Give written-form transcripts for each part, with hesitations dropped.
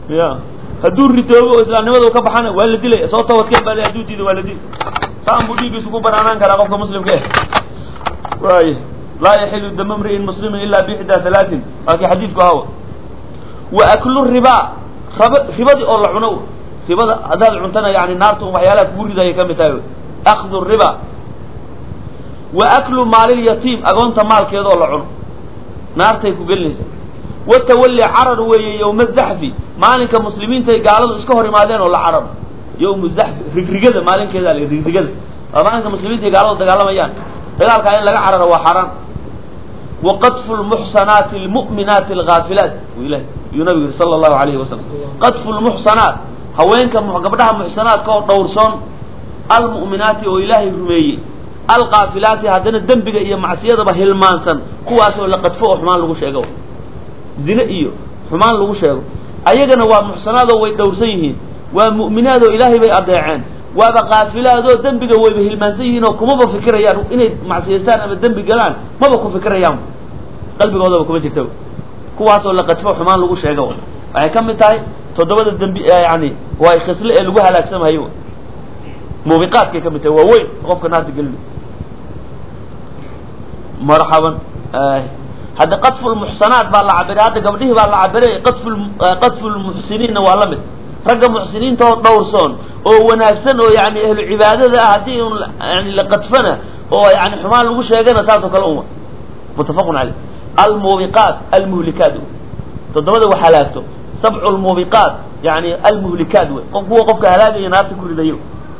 ya hadduu ritoobo oo islaamnimada uu ka baxana waa la dilay soo tawadkeen baa hadduu diido waa la dilay saan buu dhiigiisu ku banaanaan karaa qofka muslimka ah waaye laa yaxilu damu imri'in muslimin illa bixdaa halaatin waakii xadiidku ahawa wa aklu ribaa ribadii oo la cuno ribada haddaad cuntana yani naarta un waxyaalaha kugu ridaya ka mid tahay akhdu riba wa aklu maalil yatiim agoonta maalkeeda oo la cuno naartay ku gelinaysa watawalli carar weeye yowma zaxfi maalinka muslimiinta ay gaaladu iska hor imaadeen oo la cararo yowmu zaxfi rigrigada maalinkeeda la rigrigada waa maalinka muslimiinta ay gaaladu dagaalamayaan dagaalkaa in laga cararo waa xaaraan wa qadfu lmuxsanaati almu'minaati alghaafilaat ilahi yuu nabigu yiri sala allahu alayhi wasalam qadfu lmuxsanaat haweenka gabdhaha muxsanaadka oo dhowrsoon almu'minaati oo ilaahay rumeeyey alqaafilaati haddana dembiga iyo macsiyadaba hilmaansan kuwaasoo la qadfo oo xumaan lagu sheego zine iyo xumaan lagu sheego ayagana waa muxsanaadoo way dhowrsan yihiin waa mu'minaad oo ilaahay bay adeeceen waaba qaafilaadoo dembiga wayba hilmaansan yihiin oo kumaba fikirayaan inay macsiyaystaan ama dembi galaan maba ku fikirayaan qalbigoodaba kuma jirta kuwaasoo la qadfo xumaan lagu sheego waxay ka mid tahay toddobada dembi yani waa khisle ee lagu halaagsamayo muubiqaadkay ka mid tahay waa weyn qofka naarta gelin marxaban hadda qadfu lmuxsanaat baa la cabiray hadda gabdhihii baa la cabiray qadfu lmuxsiniinna waa la mid ragga muxsiniinta oo dhowrsoon oo wanaagsan oo yani ahlu cibaadada ah haddii un yani la qadfana oo yani xumaan lagu sheegana saas oo kale uma muttafaqun caleyh almuubiqaat almuhlikaat toddobada wax halaagto sabcu lmuubiqaat yani almuhlikaat wey kuwa qofka halaagaya naarta ku ridayo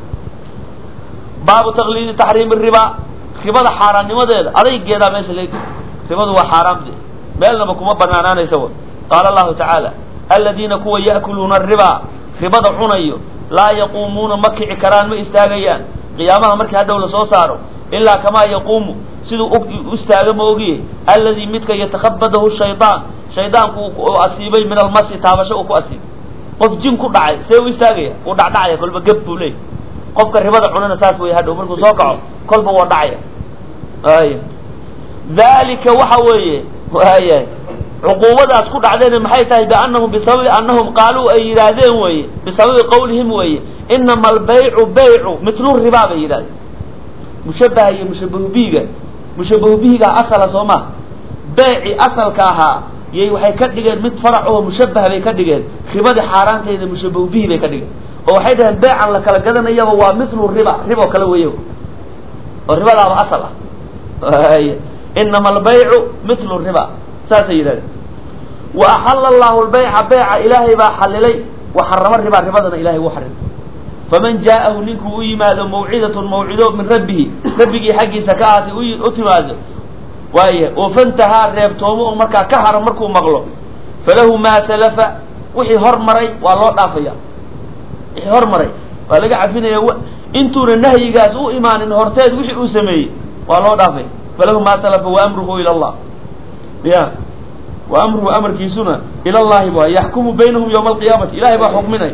baabu taqliidi taxriimi riba ribada xaaraannimadeeda adaygeedaa meesha leeg ribadu waa xaaraamde meelnaba kuma banaanaanaysa w qaala allahu tacaala aladiina kuwa ya'kuluuna aribaa ribada cunayo laa yaquumuuna ma kici karaan ma istaagayaan qiyaamaha markii hadhow lasoo saaro ilaa kamaa yaquumu siduu u istaaga ma ogiye alladii midka yatakhabadahu shaydaan shaydaanku uu asiibay min almasi taabasho uu ku asiibay qof jin ku dhacay see u istaagaya uu dhacdhacaya kolba geb buu leeyay qofka ribada cunana saas way hadhow markuu soo kaco kolba waa dhacaya ay dalika waxa weeye waaya cuquubadaas ku dhacdeen maxay tahay biannahum bisababi annahum qaaluu ay yidhaahdeen weeye bisababi qawlihim weeye inama albaycu baycu mitlu ribaa bay yidhahdeen mushabaha iyo mushabahu bihiga mushabahu bihiga asala soo ma bayci asalka ahaa yay waxay ka dhigeen mid farac oo mushabaha bay ka dhigeen ribada xaaraanteeda mushabahu bihi bay ka dhigeen oo waxay dhaheen baycan la kala gadanayaba waa mitlu riba ribo kale weeyo oo ribadaaba asal ah inama albaycu mitlu riba saasay yidhahdeen wa axalla allahu lbayca bayca ilaahay baa xalilay wa xarama ribaa ribadana ilahay wuu xarimay faman jaa'ahu ninkuu u yimaado mawcidatun mawcido min rabbihi rabbigii xaggiisa ka ahaatay u timaado waaya oo fantahaa reebtoomo oo markaa ka haro markuu maqlo falahu maa salafa wixii hormaray waa loo dhaafaya wixii hormaray waa laga cafinaya intuuna nahyigaas u imaanin horteed wixii uu sameeyey waa loo dhaafay falahu maa salafa wa amruhu ila allah ya wa amruhu amarkiisuna ila allahi ba yaxkumu baynahum yawma alqiyaamati ilahay baa xukminaya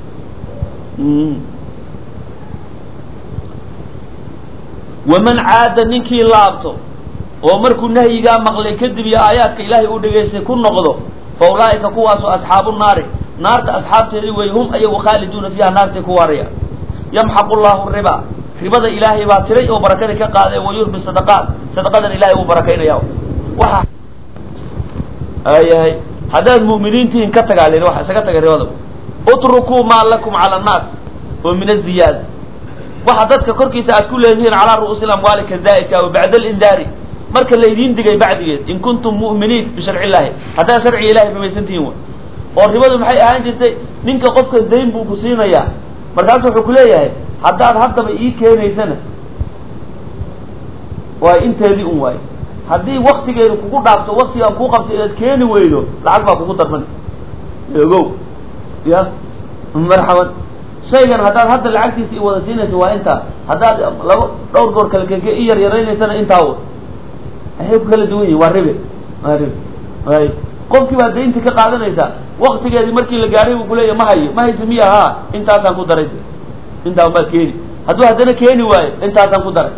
waman caada ninkii laabto oo markuu nahyigaa maqlay kadib iyo aayaadka ilaahay uu dhegaystay ku noqdo fa ulaa'ika kuwaasoo asxaabu naari naarta asxaabteedii wey hum ayagu khaaliduuna fiiha naartay ku waaraya yamxaqu llahu riba ribada ilaahay baa tiray oo barakadii ka qaaday wa yurbi sadaqaat sadaqadan ilahay uu barakaynaya waxa ayahay haddaad mu'miniintihiin ka tagaalen waxa isaga tagay ribada utrukuu maa lakum cala annaas oo min aziyaada waxa dadka korkiisa aad ku leedihiin calaa ru'uusi lamwaali kazaa'idka wa bacda alindaari marka laydiin digay bacdigeed in kuntum mu'miniin bisharci illaahi haddaad sharciga ilahay rumaysantihiin way oo ribadu maxay ahaan jirtay ninka qofka dayn buu ku siinayaa markaasu wuxuu ku leeyahay haddaad haddaba ii keenaysana waa inteedii un waayo haddii waktigeedu kugu dhaafto waktigaan kuu qabto inaad keeni weydo lacag baa kugu darman ogow ya marxaban shaygan haddaad hadda lacagtiisa i wada siinayso waa intaa haddaad dhowr goor kale keke i yar yaraynaysana intaa w waxay ku kala duwan yihin waa ribe waa ribe ay qofkii baa daynti ka qaadanaysaa waktigeedii markii la gaadhay buu kuleeyahy ma hayo ma haysa miya haa intaasaan ku daray intaan baad keeni hadduu haddana keeni waayo intaasaan ku daray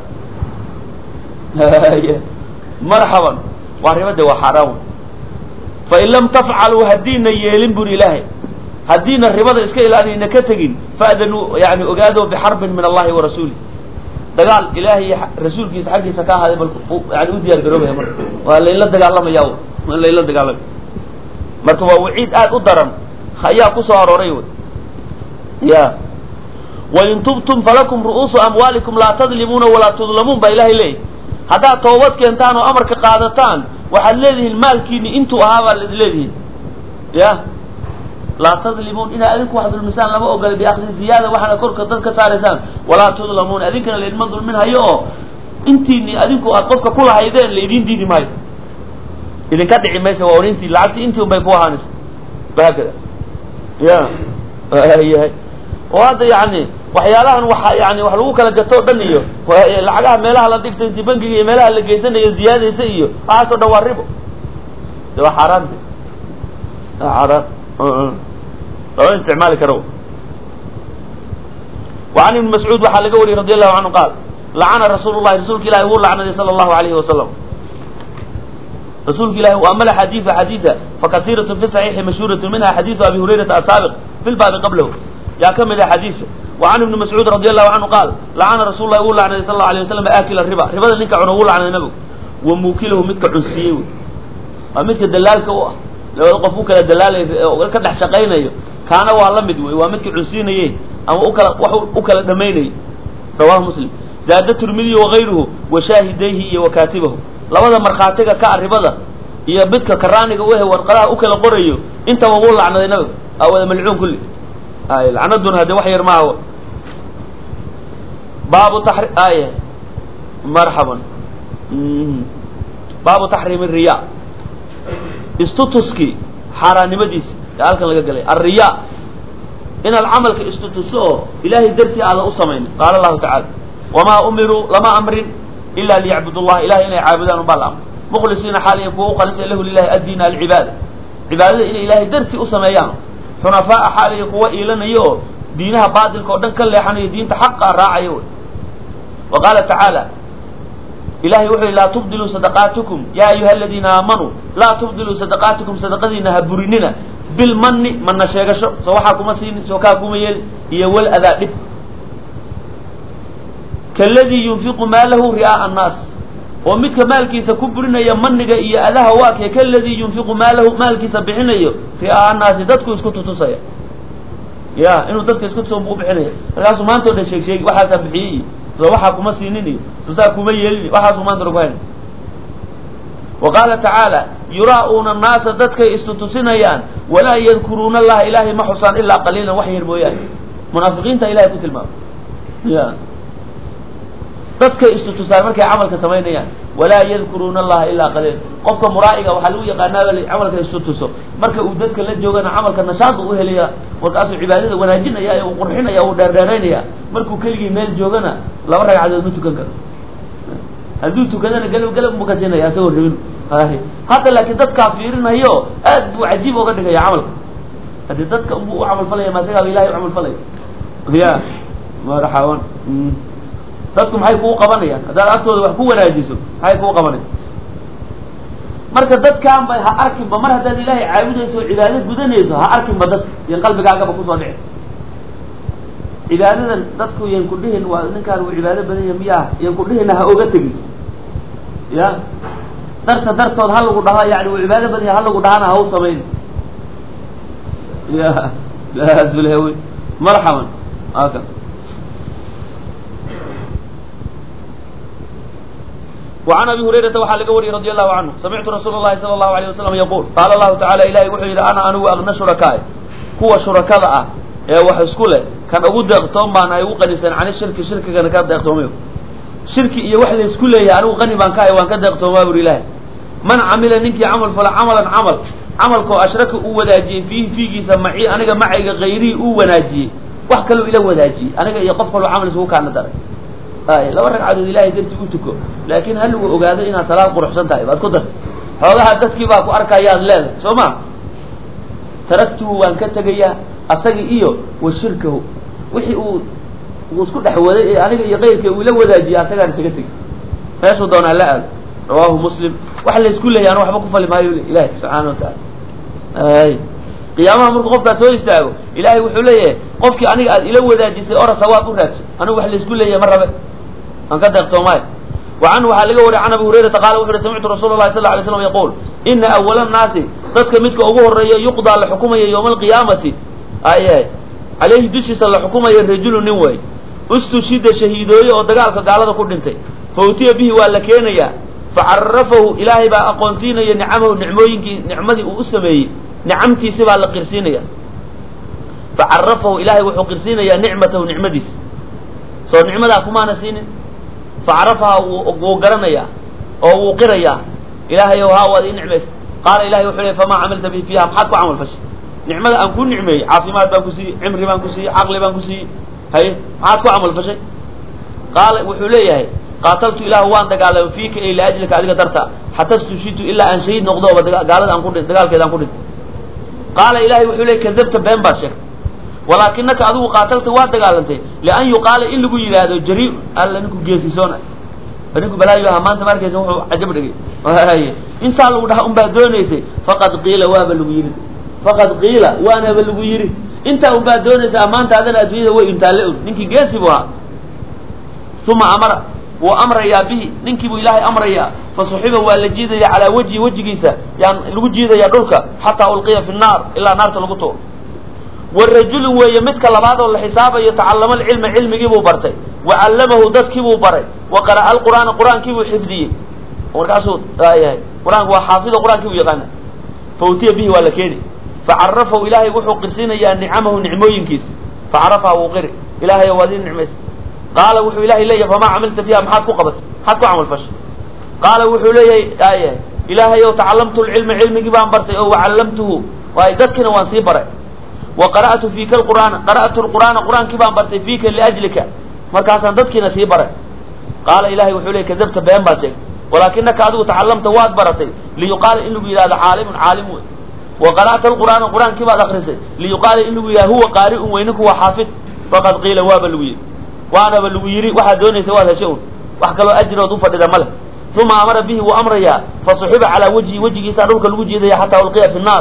marxaban waa ribade waa xaaraan fain lam tafcaluu haddiina yeelin buri ilaahay haddiina ribada iska ilaaliyna ka tegin fa'danuu yani ogaado bixarbin min allahi wa rasuulih dagaal ilaahay iyo rasuulkiisa xaggiisa ka ahaaday bal yani u diyaar garoobaya marka waa layla dagaalamaya waa layla dagaalamaya marka waa waciid aad u daran ayaa ku soo arooray wy ya wain tubtum falakum ru'uusu amwaalikum laa tadlimuuna walaa tudlamuun baa ilahay leeyahy haddaad toobad keentaan oo amarka qaadataan waxaad leedihiin maalkiini intuu ahaa baad leedihiin ya laa tadlimuun inaad adinku wax dulmisaan lama ogola biakdi ziyaada waxaana korka dad ka saaraysaan walaa tudlamuun adinkana laydinma dulmin hayo oo intiini adinku aad qofka kulahaydeen laydin diidi maayo idinka dhici maysa waa orintii lacagtii intii un bay ku ahaanaysa haakada ya yahay oo hadda yani waxyaalahan waa yani wax lagu kala gato o dhan iyo lacagaha meelaha la dhigto intii bankiga iyo meelaha la geysanayo ziyaadaysa iyo waxaasoo dhan waa ribo de waa xaaraante xaaraan lama isticmaali karo وعن ابن مسعوud waxaa laga wariyey رضي الله عنه قاal لacana رasuul الlahi rasuulka ilahi wuu lacnaday slى الlahu عaليه وasلم rasuulka ilahi وaml xadiiث xadiiثa fakasiiraة في صحيiحi mashhuuraة minha xadiiثu abi hurayرaةa asaabiq في lbaabi qablahu yaa ka mid ah xadiiثa وعن ابن مسعوud رضي الله عنه قاal lacana rasuul lahi wuu lacnaday sal الlaه عليه وسلم aakila riba ribada ninka cuno wuu lacnaday nabigu wamukilahu midka cunsiiyey wy waa midka dalaalka u ah labada qof u kala dalaalay ka dhex shaqaynayo kaana waa la mid wey waa midka cunsiinaye ama ukala wax u kala dhamaynayay rawahu muslim zaada tirmidi wagayruhu washaahidayhi iyo wakaatibahu labada markhaatiga ka aribada iyo midka karaaniga u warqadaha u kala qorayo intaba wuu lacnaday nabiga awada malcuun kulli ay lacnaduna hade wax yar maaha baabu tahri ay marhaban baabu tahrim riya istutuski xaaraannimadiisa ee halkan laga galay alriya inaad camalka istutuso oo ilaahay dartii aada u samaynin qaala allahu tacala wamaa umiruu lama amrin ila liyacbudu llaha ilahay inay caabudaan unbaa la amray mukhlisiina xaaliyan kuwa uqalisa lahu lilahi addiina alcibaada cibaadada inay ilaahay dartii u sameeyaan xunafaa'a xaaliyan kuwa iilanayo oo diinaha baatilka oo dhan ka leexanayo diinta xaqa raacayo wy wa qaala tacaala ilahay wuxuu yihi laa tubdiluu sadaqaatikum ya ayuha aladiina aamanuu laa tubdiluu sadaqaatikum sadaqadiina ha burinina bilmani mana sheegasho soo waxaa kuma siinin soo kaa kuma yeelin iyo wal adaa dhib kaladii yunfiqu maalahu ri'aa'a annaas oo midka maalkiisa ku burinaya maniga iyo adaha waakee kaladii yunfiqu maalahu maalkiisa bixinayo ri'aa'a annaasi dadku isku tutusaya ya inuu dadka isku tuso buu bixinaya markaasuu maanta o dhan sheegi waxaasaa bixiyey soo waxaa kuma siinin iyo soo saa kuma yeelin waxaasuu maanta dhan ku hayna wa qaala tacaala yuraa'uuna annaasa dadkay istutusinayaan walaa yadkuruuna allaha ilaahay ma xusaan ilaa qaliilan wax yar mooyaane munaafiqiinta ilahay ku tilmaamay ya dadkay istutusaan markay camalka samaynayaan walaa yadkuruuna allaha ilaa qaliilan qofka muraa'iga waxaa lagu yaqaanaaba camalka istutuso marka uu dadka la joogana camalka nashaad uu helaya markaasuu cibaadada wanaajinaya uu qurxinaya uu dheerdheeraynaya markuu keligii meel joogana 2 ragcadood ma tukan karo hadduu tukadana galab buu ka siinaya asagoo rabin hadda laakiin dadkaa fiirinayo aad buu cajiib oga dhigaya camalka hadii dadka unbuu u camal falaya ma isagaa ilahay u camal falaya ya maraxawan dadku maxay kuu qabanayaan haddaad agtooda wax ku wanaajiso maxay kuu qabanaya marka dadkaan ba ha arkinba mar haddaad ilaahay caabudayso o cibaado gudanayso ha arkinba dad iyo qalbigaagaba kusoo dhici cibaadadan dadku yan ku dhihin waa ninkaan uu cibaado badanya miyaa yan ku dhihina ha oga tegin ya dartood ha lagu dhaha yani uu cibaado badanya ha lagu dhahana ha u samayn ya lasulhawe marxaban aka وعن أبي هريرة waxaa laga wariyey رضي الله عنه سمعت رsuuل اللhi صلى الله عليه وسلم يقول قال الله تعالى ilahi wuxuu yihi أنا anigu أغنى شhuركاء kuwa shurakada ah ee wax isku leh kan ugu deeqtoon baan ay ugu qanisan can shirki shirkigana ka deeqtoomayo shirki iyo wax la isku leeyahay anigu qani baan ka hay waan ka deeqtoomaa buri ilahi man camila ninkii camal fala camalan camalkoo ashraka uu wadaajiyey fiigiisa maci aniga macayga kayrii uu wanaajiyey wax kaloo ila wadaajiyey aniga iyo qof kaloo camal isugu kaana daray 2 ragcadood ilahay dartii u tuko laakiin hal lagu ogaado inaad salaad quruxsan tahay baad ku dartay xoogaha dadkii baa ku arkayaad leedahay soo ma taraktuhu waan ka tegayaa asaga iyo wa shirkahu wixii uu isku dhex waday ee aniga iyo qayrkii uu la wadaajiyay asagaan isaga tegay meeshuu doonaa la aado rawaahu muslim wax la isku leeyahay waxba ku fali maayo ilaahay subxaanahu wa ta'ala qiyaamaha markuu qofkaas soo istaago ilaahay wuxuu leeyahay qofkii aniga aad ila wadaajisay ora sawaab u raadso anigu wax laysku leeyahay ma rabe aan ka deeqtoomaay وعنه waxaa laga wariyay can Abu Hurayra qaal wuxuu samictu Rasuulullaahi sallallahu alayhi wasallam yaqul inna awwala an-naasi dadka midka ugu horeeya yuqda la xukumayo yawm al-qiyaamati ayay alayhi dushisa la xukumayo rajulun nin way ustushida shahiidooyo oo dagaalka gaalada ku dhintay fawtiya bihi waa la keenaya fa'arrafahu ilaahi baa aqoonsiinaya nicamahu nicmooyinkii nicmadii uu u sameeyay nicamtiisa baa la qirsiinaya fa'arrafahu ilaahi wuxuu qirsiinaya nicmatahu nicmadiis soo nicmada kuma nasiinin فعرفها وقرنيا أو وقريا إلهي وها وذي نعمة قال إلهي وحلي فما عملت به فيها محاك وعمل فش نعمة أن كن نعمة عافيمات بانكسي عمري بانكسي عقل بانكسي هاي محاك وعمل فش قال وحلي هاي قاتلت إله وأنت قال فيك إلى أجلك أديك درتا حتى استشهدت إلا أن شهيد نقضه قال أن كنت قال كذا كنت قال إلهي وحلي كذبت بين باشك ولكنك أدو قاتلت وأنت قال أنت لأن يقال إن لقوا إلى هذا جريء ألا نكو جيسيسونا فنكو بلايوها ما أنت ماركي سوحو عجب لك إنسان لو ده أمبا دونيسي فقد قيل وابا لقويري فقد قيل وأنا بلقويري إنت أمبا دونيسي أما أنت هذا الأجوية وإمتالئون نكي جيسبوها ثم أمر وأمر يا به ننكب إلهي أمر يا فصحبه والجيد على وجه جيسا يعني الوجيد يا دولك حتى ألقي في النار إلا نار تلقطه والرجل ويمتك لبعض الحساب يتعلم العلم علم كيبو برتي وعلمه دد كيبو بري وقرأ القرآن قرآن كيبو حفظيه وركاسو قرآن هو حافظ قرآن كيبو يقانا فوتي به ولا كيني فعرفه إلهي وحو قرسين يا نعمه نعموين كيس فعرفه وقري إلهي وذين نعمس قال وحو إلهي لي فما عملت فيها محاتكو قبط حاتكو عمل فش قال وحو لي إلهي وتعلمت العلم علم كيبان برتي وعلمته وإذكنا وانسي بري وقرأت فيك القرآن قرأت القرآن قرآن كبان برتي فيك لأجلك مركاسا ضدك نسيبرة قال إلهي وحولي كذبت بيان باسك ولكنك أدو تعلمت واد برتي ليقال إنه بإله عالم وقرأت القرآن قرآن كبان أخرسي ليقال إنه بإله هو قارئ وإنك هو حافظ فقد قيل وابلوير وأنا بلويري واحد دوني سواه شؤون وحكى أجر وضوفة إذا ملك ثم أمر به وأمر إياه فصحب على وجهي سألوك الوجه حتى ألقي في النار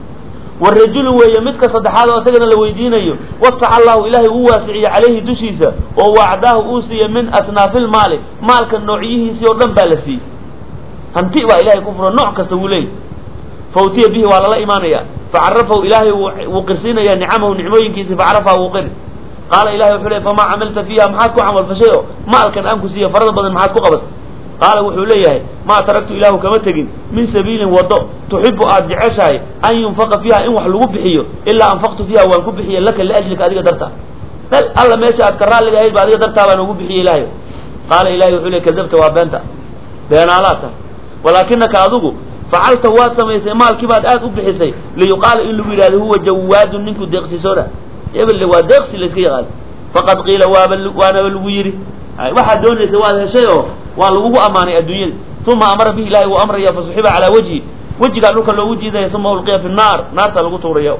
والرجل ويمتك صدحات وسجن لويدينيه وصح الله إلهي وواسعي عليه دشيسة ووعداه أوسي من أصناف المال مالك النوعيه سيور لم بالفيه هنتئوا إلهي كفر النوع كستولي فوتي به وعلى الله إيمانيا فعرفه إلهي وقرسين يا نعمه ونعمين كيسي فعرفه وقر قال إلهي وحلي فما عملت فيها محاتكو عمل فشيء مالك أنكسية فرض بدن محاتكو قبض قال وحوليه ما تركت إله كما تجن من سبيل وضوء تحب أرجعشاي أن ينفق فيها إن وحلو بحيه إلا أنفقت فيها وأن كبحيه لك لأجلك أديك درتها بل الله ما يشاء أذكرها لك أيضا أديك درتها وأن كبحيه إلهي قال إلهي وحوليه كذبت وأبنت بيانالاته ولكنك أذوق فعلت واسم يسمال كباد آت أبحسي ليقال إن الولاد هو جواد منك ديقسي سودا يبل هو ديقسي لسكي قال فقد قيل وأنا بالويري واحد دون سواه شيء والله أماني الدنيا ثم أمر به الله وأمر يا فصحبه على وجه قال لك لو وجه ذا ثم ألقي في النار نار تلقوا طوريا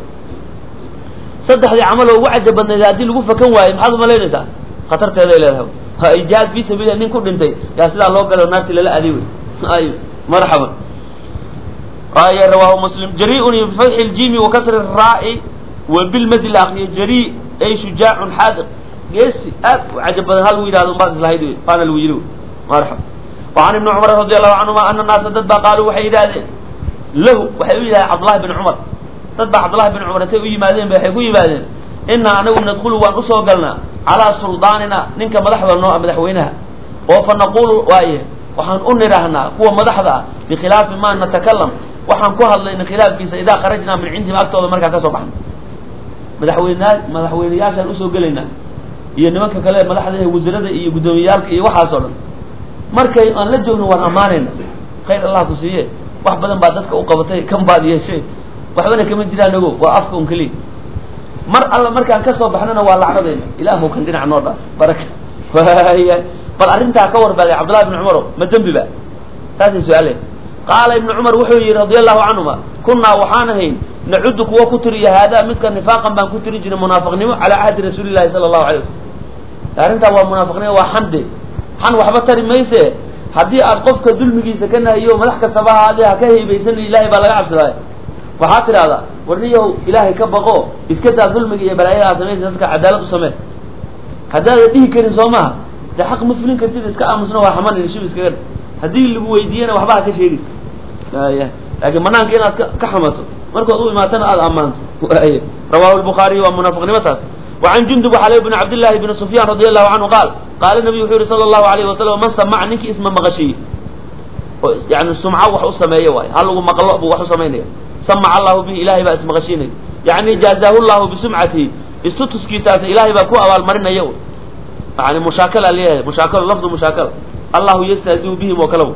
صدح لي عمله وعجب أن إذا دي لقوا فكان وايم حظ ما لينسى خطرت هذا إلى له إيجاز في سبيل أن يكون أنت يا سيدي الله قالوا نار تلا أديوي أيوه مرحبا رواه مسلم جريء بفتح الجيم وكسر الراء وبالمد الأخير جريء أي شجاع حاذق يس عجب هل ويراد ما زهيد قال الويلو مرحبا وعن ابن عمر رضي الله عنهما أن الناس تتبع قالوا وحيدا له وحيدا عبد الله بن عمر تتبع عبد الله بن عمر تبي ماذين بحيقوا يبادين إنا أنا ندخل ونقصوا قلنا على سلطاننا ننك مدحض النوع مدحوينها وفنقول وايه وحن أنرهنا هو مدحضة بخلاف ما نتكلم وحن كهل لأن خلاف كيسا إذا خرجنا من عندما أكتب مركا كسبحنا مدحوين ياشا الأسو قلنا iyo nimanka kale madaxda wasiirada iyo gudoomiyaalka iyo waxaas oo dhan markay aan la joogno waan amaanayna khayr Allah ku siiye wax badan baa dadka u qabatay kan baad yeeshay waxbana kama jiraan ogo waa afka un kali mar alla markaan ka soo baxnana waa lacagdeena ilaahu kan dhinac noo dhaa baraka bal arinta ka warbaaday Abdullah ibn Umar ma dambi ba taasi su'aale qaala ibn Umar wuxuu yiri radiyallahu anhuma kunna waxaanahayn نعد كوا كتر هذا مثل نفاقا بان كتر جن منافقني على عهد رسول الله صلى الله عليه وسلم أنت هو منافقني وحمد حن وحبتر ميسه هدي أرقفك ظلمي سكنها يوم ملحك الصباح عليها كهي بيسن الله بلا عبس لا waxaa tidhahdaa warniyow ilaahay ka baqo iska daa dulmiga iyo balaayadaa samaysa dadka cadaalad u samee haddaada dhihi karin soo maaha dee xaq ma fulin kartid iska aamusna waa xamanin shib iskaga haddii lagu weydiiyana waxba ha ka sheegin laakiin banaanka inaad ka xamato markood u imaatana aada ammaanto rawahu lbukhaariy waa munaafiqnimataas وعن جندب علي بن عبد الله بن سفيان رضي الله عنه قال النبي صلى الله عليه وسلم من سمع نك اسم مغشي يعني السمعة وحو سميه واي هل هو مقلق وحو سمينه سمع الله به إلهي بقى اسم غشينه يعني جازاه الله بسمعته استتس كيساس إلهي بقى كو أول مرنا يوم يعني مشاكلة ليه مشاكلة لفظ مشاكلة الله يستهزئ بهم وكلهم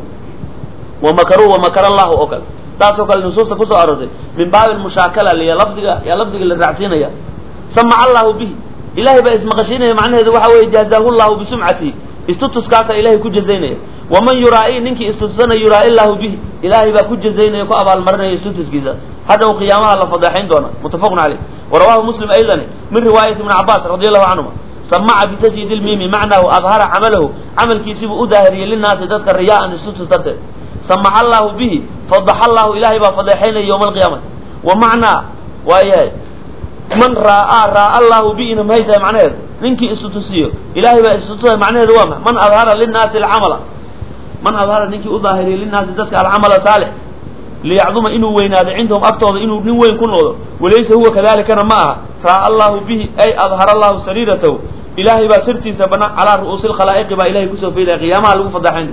ومكروا ومكر الله أكل تاسو كل نصوص كوسو أرضي من باب المشاكلة اللي لفظ اللي رعسينه يا سمع الله به إلهي بقى اسم غشينه معناه ذو حوي جازاه الله بسمعته استتس كاسا إلهي كجزينه ومن يرائي ننك استتسنا يرائي الله به إلهي بقى كجزينه يكو أبا المرنة استتس كيسا هذا هو قيامها الله فضحين دونا متفق عليه ورواه مسلم أيضا من رواية ابن عباس رضي الله عنهما سمع بتسجيد الميم معناه أظهر عمله عمل كيسيب أدهري للناس تذكر رياء استتس ترته سمع الله به فضح الله إلهي بقى فضحين يوم القيامة ومعنى وإياه من راى الله بإن مهيته معناه ننكي استتسيه إلهي بقى استتسيه معناه دوامه من أظهر للناس العمل من أظهر ننكي أظهر للناس ذاتك العمل صالح ليعظم إنه وين هذا عندهم أكتر إنه وين كله وليس هو كذلك أنا معه راى الله به أي أظهر الله سريرته إلهي بقى سرتي سبنا على رؤوس الخلائق بقى إلهي كسو في قيامها لو فضحين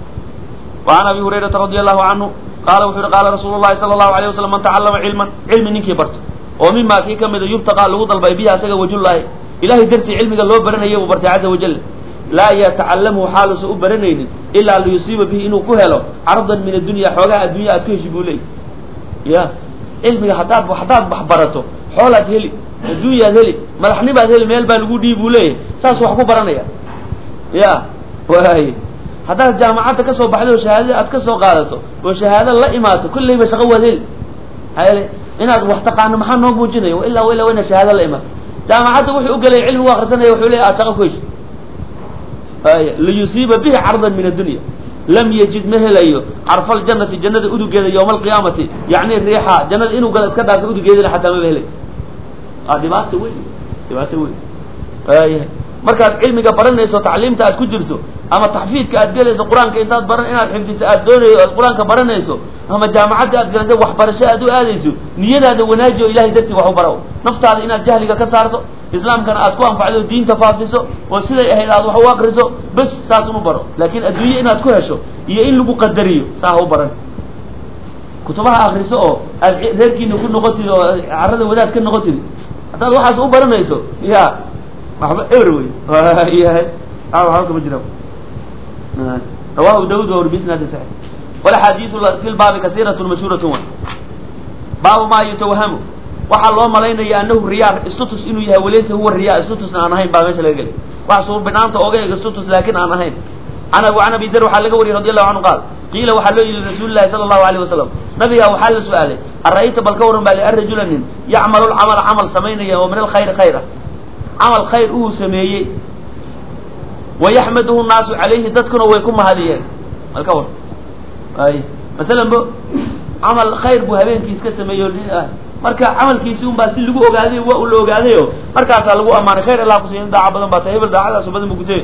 وعن أبي هريرة رضي الله عنه قال رسول الله صلى الله عليه وسلم من تعلم علم ننكي برته ومما في كم إذا يبتغى لغة البيبية سجى وجه الله إلهي درتي علمك الله برنيه وبرتي عز وجل لا يتعلمه حال سوء برنين إلا ليصيب به إنه كهله عرضا من الدنيا حوجاء الدنيا أكيش بولي يا علمك حطاب بحبرته حولك هلي الدنيا هلي ملحني بعد هلي ميل بالجودي بولي ساس وحكو برنيه يا وهاي هذا الجامعات كسو بحده شهادة أتكسو قالته وشهادة لا إماته كل اللي بشغوه هلي هاي inaad wax taqaano maxaa noo muujinayo ilaa wayna shahaado la iman jaamacada wuxuu u galay cilmi waa akhrisanaya wuxuu leeyahay aad shaqo ku hesho li yusiba bihi ardan min ad-dunya lam yajid mahalayo arfa al-jannati jannada udugeeda yawm al-qiyamati yani riiha jannada inuu galo iska dhaafay udugeeda xataa ma helay dhibaato weyn markaad cilmiga baranayso tacliimta aad ku jirto ama taxfiidka aad galayso quraanka intaad baran inaad xifdiso aad doonayso aad quraanka baranayso ama jaamacada aad galayso wax barasho aad u aadayso niyadaada wanaajiyo ilaahay dartii wax u baro naftaada inaad jahliga ka saarto islaamkana aad ku anfacdo diinta faafiso oo siday ahayd aad wax u aqriso bas saas u baro laakiin adduunyo inaad ku hesho iyo in lagu qadariyo saa u baran kutubaha aqriso oo aad reerkiina ku noqotid oo carrada wadaad ka noqotid hadaad waxaas u baranayso ya waxba every yahay waxa ka jiro رواه داود وبسند صحيح والحديث في الباب كثيرة مشهورة باب ما يتوهم waxa loo maleynaya annahu riyaa istatus inuu yahay waleesa huwa riyaa istatus aan ahayn baa meesha laga galay waxa soo banaanta ogeeyga istatus laakiin aan ahayn ana bidar waxa laga wariyay radiyallahu anhu qaal qiila waxa loo yiri rasuulullaahi sallallahu alayhi wasallam nabiga waxa la su'aalay arayta bal kawran bal ar-rajulan ya'malu al-amal amal samaynaya wa min al-khayr khayra amal khayr uu sameeyay ويحمده الناس عليه ددكنا ويكون هذه الكور اي مثلا عمل خير بو habeenkii iska sameeyo marka amalkiisa un baa si lagu ogaaday waa uu la ogaadayo markaas lagu amaanay khayr Allah ku siin daaca badan baa tahay daacada subada mugtay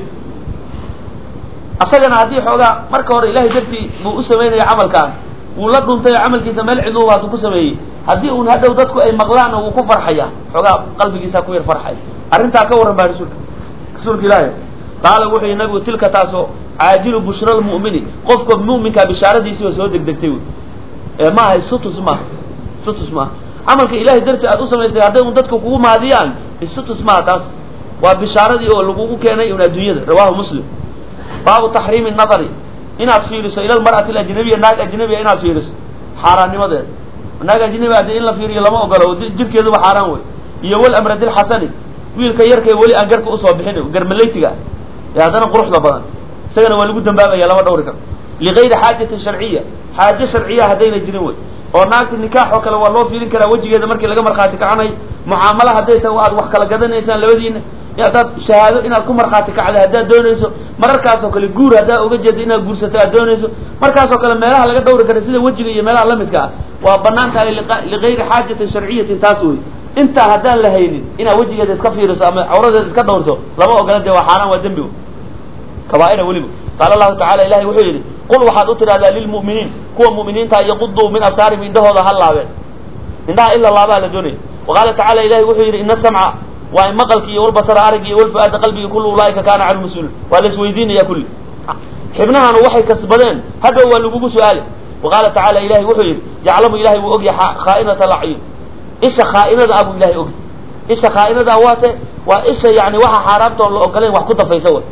asagana hadii xooga marka hore Ilaahay dartii buu u sameeyay amalkan uu la dhuntay amalkiisa meel cid oo waad ku sameeyay hadii uu hadhow dadku ay maqlaan oo ku farxaya xooga qalbigiisa ku yar farxay arinta ka waran baa rasuulka Ilaahay قال وحي النبي تلك تاسو عاجل بشرى المؤمن قفكم مؤمنك بشارتيسي وسو دغدغتي ما هي ستوس ما عملك الهي درتي اد اسميسay haday uu dadku kugu maadiyaan ستوس ما taas waa bishaaradii oo lagu keenay in adduunyada rawaahu muslim baabu tahriim an-nadari inaad fiiriso ila al-mar'ati al-ajnabiyya naag ajnabiya inaad fiiriso xaaraanimadeed naag ajnabiya in la fiiriyo lama ogolo jirkeedu waa xaraan way iyo wal amradil hasani wiilka yarkay wali aan garka u soo bixin garmaleytiga يا هذا قروح لبضان سجن ولقود دنبابة يا لما دورك لغير حاجة شرعية حاجة شرعية هدينا جنوي وناك النكاح وكلا والله في لك وجهي هذا مركي لقى مرخاتك عني معاملة هديتها وعد وحكلا قدنا إنسان لودين hadaad shahaado inaad ku markhaati kacda haddaad doonayso mararkaasoo kale guur haddaad uga jeedo inaad guursato aad doonayso markaasoo kale meelaha laga dhawri kara sida wejiga iyo meelaha lamidka ah waa banaan tahay ligayri xaajatin sharciyatin taas wey intaa haddaan la haynin inaad wejigeeda iska fiiriso ama cawradeeda iska dhawrto lama ogola dee waa xaaraan waa dembi kabaaira weliba qaala allahu tacala ilahay wuxuu yidhi qul waxaad u tidhahdaa lilmu'miniin kuwa mu'miniinta yaquduu min absaarihim indhahooda ha laabeen indhaha ila laabaa la doonaya waqaala tacala ilahay wuxuu yidhi ina samca waa in maqalki iyo walbasara araggi iyo walfu'aada qalbigi kullu ulaaika kaana canhu mas-uul waa la isweydiinaya kulli xibnahanu waxay kasbadeen hadhow waa lagugu su-aali waqaala tacala ilahay wuxuu yidhi yaclamu ilahay wuu ogyaha khaa'inata lacyun isha khaa'inada ah buu ilahay ogy isha khaa'inada waate waa isha yani waxa xaaraamta oon la ogolayn wax ku dafaysa way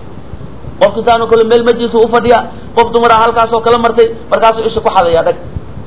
qofka saanoo kale meel majlisu ufadhiya qof dumara halkaasoo kala martay markaasuu isha ku xadaya dhag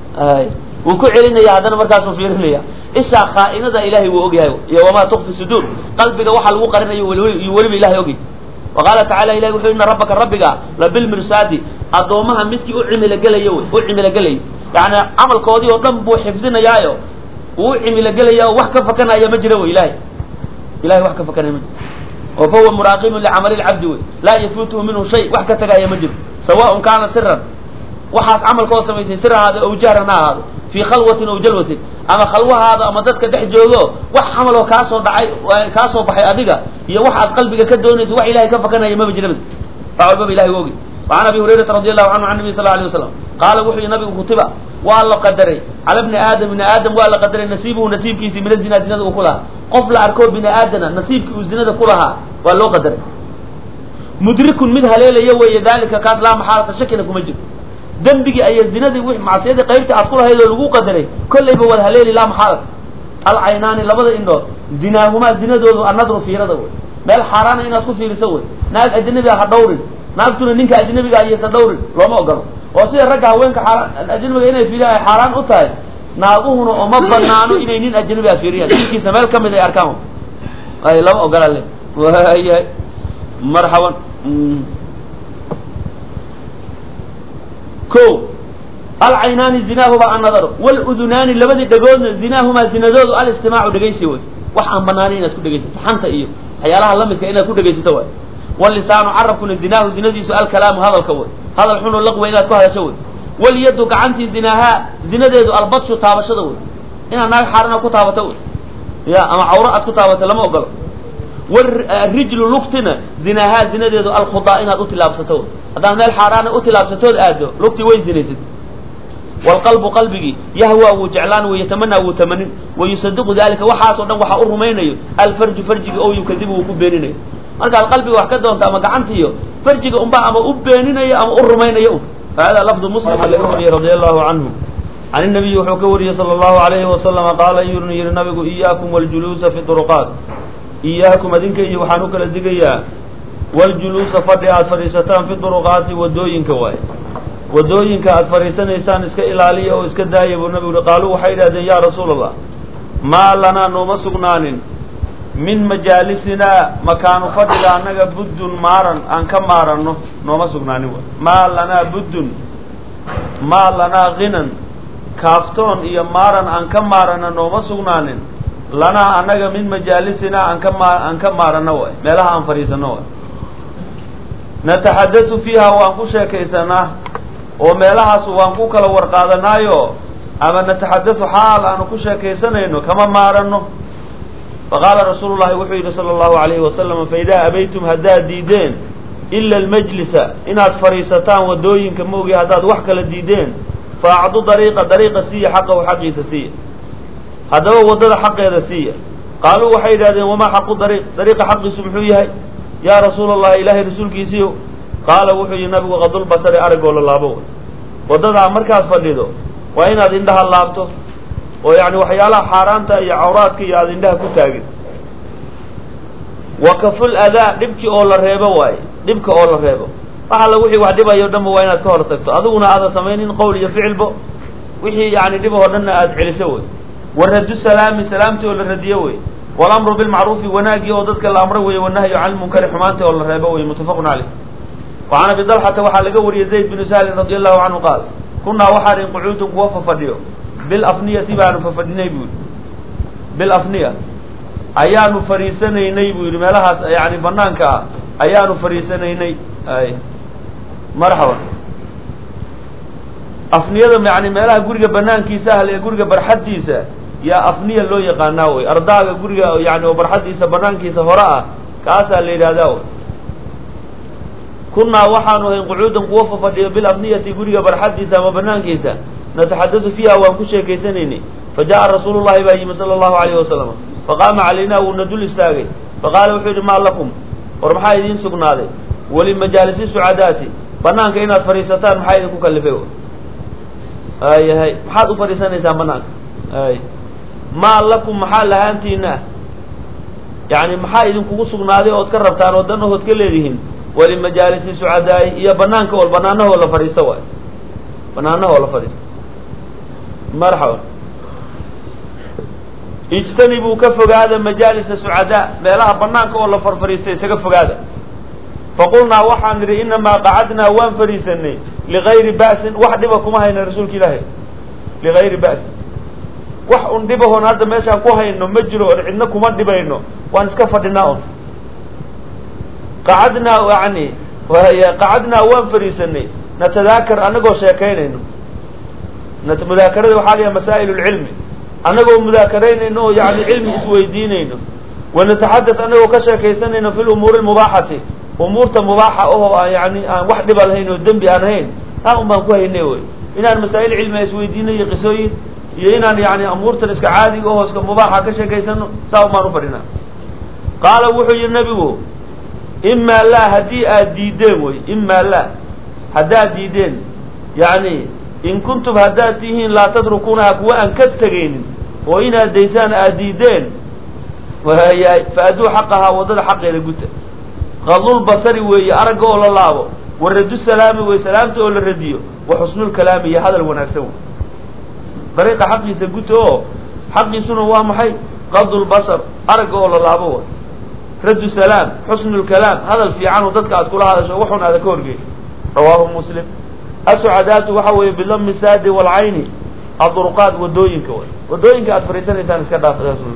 wuu ku celinaya haddana markaasuu fiirinaya ishaa khaa'inada ilahay wuu ogyahay iyo wamaa tukfi suduur qalbiga waxa lagu qarinayo iyo weliba ilahay ogy waqaala tacala ilahi wuxuu ina rabbaka rabbiga la bilmirsaadi addoomaha midkii u cimilogelaya wey u cimilogelaya yani camalkoodii oo dhan buu xifdinayaayo uu u cimilogelaya oo wax ka fakanaya ma jira wey ilahay wax ka fakanaya ma jiro oo fahuwa muraaqimun licamali lcabdi wey laa yafuutuhu minhu shay wax ka tagaaya ma jiro sawaaun kaana siran waxaas camalkoo samaysay sir ahaado aw jahran ha ahaado fii khalwatin aw jalwatin ama khalwahaada ama dadka dhex joogo wax camaloo kaasoo dhacay kaasoo baxay adiga iyo wax aad qalbiga ka doonayso wax ilahay ka fakanaya maba jira wax walbaba ilahay ogi وعن أبي هريرة رضي الله عنه عن النبي صلى الله عليه وسلم قال وحي النبي كتبه والله قدري على ابن آدم والله قدري نصيبه نصيب كيسي من الزنا زنا كلها قفل أركوب بن آدم نصيب الزنا كلها والله قدري مدرك منها ليلة يوي ذلك كان لا محالة شكلكم مجد ذنبك أي الزنا دي مع سيدة قيبتي أذكرها هذا لو قدري كل يبقى والهليل لا محالة العينان لبدا إنه زناهما زنا دو النظر في رده ما الحرام إن أدخل في لسوي ناس أجنبي أخذ دوري naagtuna ninka ajnabiga ayaysan dhawrin looma ogolo oo sida ragga haweenka ajnabiga inay fiiriyaan ay xaaraan u tahay naaguhuna oo ma banaano inay nin ajnabi ah fiiriyaan ninkiisa meel ka mid ay arkaan ay lama ogola le waayay marhaban ko العينان زناهما النظر والأذنان لبدي دغودنا زناهما زنادود الاستماع دغيسي way wax aan banaanayn inaad ku dhageysato xanta iyo waxyaalaha la midka inaad ku dhageysato way واللسان عرفكن زناه زندي سؤال كلام هذا الكوي هذا الحن اللقوة إلى تكوها شوي واليد قعنتي زناها زنديد البطش تابشة وي هنا ناق حارنا كتابة وي يا أما عوراء كتابة لما أقول والرجل لقتنا زناها زنديد الخضاء إنها أتي لابسة وي هذا من الحارانة أتي لابسة وي آدو لقتي وي زنيسد والقلب قلبي يهوى وجعلان ويتمنى ويتمنى ويصدق ذلك وحاصل وحا أرميني الفرج فرجي أو يكذبه وكبيني marka qalbiga wax ka doonta ama gacantiyo farjiga umba ama u beeninayo ama u rumaynayo hada lafdu muslim radiyallahu anhu an nabiy wuxuu ka wariyay sallallahu alayhi wa sallam qaala yurni nabigu iyaakum wal julus fi turuqat iyaakum adinka iyo waxaan u kala digayaa wal julus fadhi aad fariisataan fi turuqati wadooyinka waay wadooyinka aad fariisanaysaan iska ilaaliyo oo iska daayay nabigu qaalu waxay yiraahdeen ya rasuulullah ma lana numa sugnaanin min majalisina makaanu fadhiga anaga buddun maaran aan ka maarano nooma sugnaanin wa maa lanaa buddun maa lanaa ghinan kaaftoon iyo maaran aan ka maarana nooma sugnaanin lanaa anaga min majalisina aan ka maarano waay meelaha aan fadhiisano waay nataxaddathu fiiha waan ku sheekaysanaa oo meelahaas waan ku kala warqaadanaayo ama nataxaddathu xaal aanu ku sheekaysanayno kama maarano فقال رسول الله وحيد صلى الله عليه وسلم فإذا أبيتم هداد ديدين إلا المجلس إن فريستان ودوين كموجي هداد وحكة للديدين فأعطوا طريقة سيء حقه وحقه سيء هذا هو وضد حقه سيء قالوا وحيد هذا وما حق طريق حق سبحويه يا رسول الله إلهي رسولك يسيء قال وحي النبي وغض البصر أرق ولا الله بول وضد مركز فليدو وإن هذا عندها اللابتو ويعني وحيالها حارانتا يا عوراتك يا عندها كتاجد وكفل أذى دبك أول الريبة واي دبك أول الريبة أحلى وحي وحدبا يودم وينات كهرتك أظن هذا سمين قول يفعل به وحي يعني دبه ودنا أدعي سوي والرد السلام سلامتي ولا الرديوي والأمر بالمعروف وناجي وضدك الأمر والنهي عن المنكر حمانته ولا الريبة متفق عليه وعن أبي طلحة وحال قوري زيد بن سالم رضي الله عنه قال كنا وحر قعود ووفى فديو بالأفنية بان ففدني بول بالأفنية ayaanu fariisanaynay buu yidhi meelahaas yani banaanka ah ayaanu fariisanaynay ay marxaba afniyada yani meelaha guriga banaankiisa ahle guriga barxaddiisa yaa afniya loo yaqaanaa wey ardaaga guriga yani oo barxaddiisa banaankiisa hore ah kaasaa la yidhahdaa wey kunnaa waxaanu hayn qucuudan kuwa fafadhiyo bilafniyati guriga barxaddiisa ama banaankiisa nataxaddasu fiiha waan ku sheekaysanaynay fajaءa rasuulu llahi baa yimi sala allahu alayhi wasalam faqaama calaynaa wuuna dul istaagay faqaala wuxuu yidhi maa lakum war maxaa idiin sugnaaday walimajaalisi sucadaati banaanka inaad fadhiisataan maxaa idinku kalifay ayahay maxaad u fadhiisanaysaan banaanka ay maa lakum maxaa lahaantiina yani maxaa idinkugu sugnaaday ood ka rabtaan oo danahood ka leedihiin walimajaalisi sucadaai iyo banaanka oo banaanahoo la fadhiista waay banaanahoo la fadhiista marxaba ijtanibuu ka fogaada majaalisa sucadaa meelaha banaanka oo la farfadhiista isaga fogaada faqulnaa waxaan nidhi inamaa qacadnaa waan fadhiisanay ligayri ba'sin wax dhiba kuma hayna rasuulka ilaahay ligayri ba'sin wax un dhibahoon hadda meeshaan ku hayno ma jiro on cidna kuma dhibayno waan iska fadhinaa un qacadnaa yani qacadnaa waan fadhiisanay natadaakar anagoo sheekaynayno mudaakarada waxaa la yaha masaa'il lcilmi annagoo mudaakaraynayno oo yani cilmi isweydiinayno wanataxadat annagoo ka sheekaysanayno fi lumuuri lmubaaxati umuurta mubaaxa oo yani aan wax dhiba lahayn oo dembi aan hayn taa un baan ku haynay wey inaan masaa'il cilmiga isweydiinay iyo qisooyin iyo inaan yani umuurtan iska caadiga oo iska mubaaxa ka sheekaysano saa un baan u fadhinaa qaala wuxuu yihi nabigu imaa laa haddii aad diideen wey imaa laa haddaad diideen yani in kuntum haddaad tihiin laa tatrukuunaha kuwa aan ka tegaynin oo inaad daysaan aad diideen fa adduu xaqahaa waddada xaqeeda guta qadlulbasari weeye aragga oo la laabo wa radu salaami wey salaamta oo la radiyo wa xusnulkalaami iyo hadal wanaagsan wey dariiqa xaqiisa guta oo xaqiisuna waa maxay qadlulbasar aragga oo la laabo way raddu salaam xusnulkalaam hadal fiican oo dadka aad kula hadasho waxun aada ka horgeey rawaahu muslim asucadaatu waxa weeye bidami saadi walcayni adurqaat wadooyinka way wadooyinka aad fariisanaysaan iska dhaaf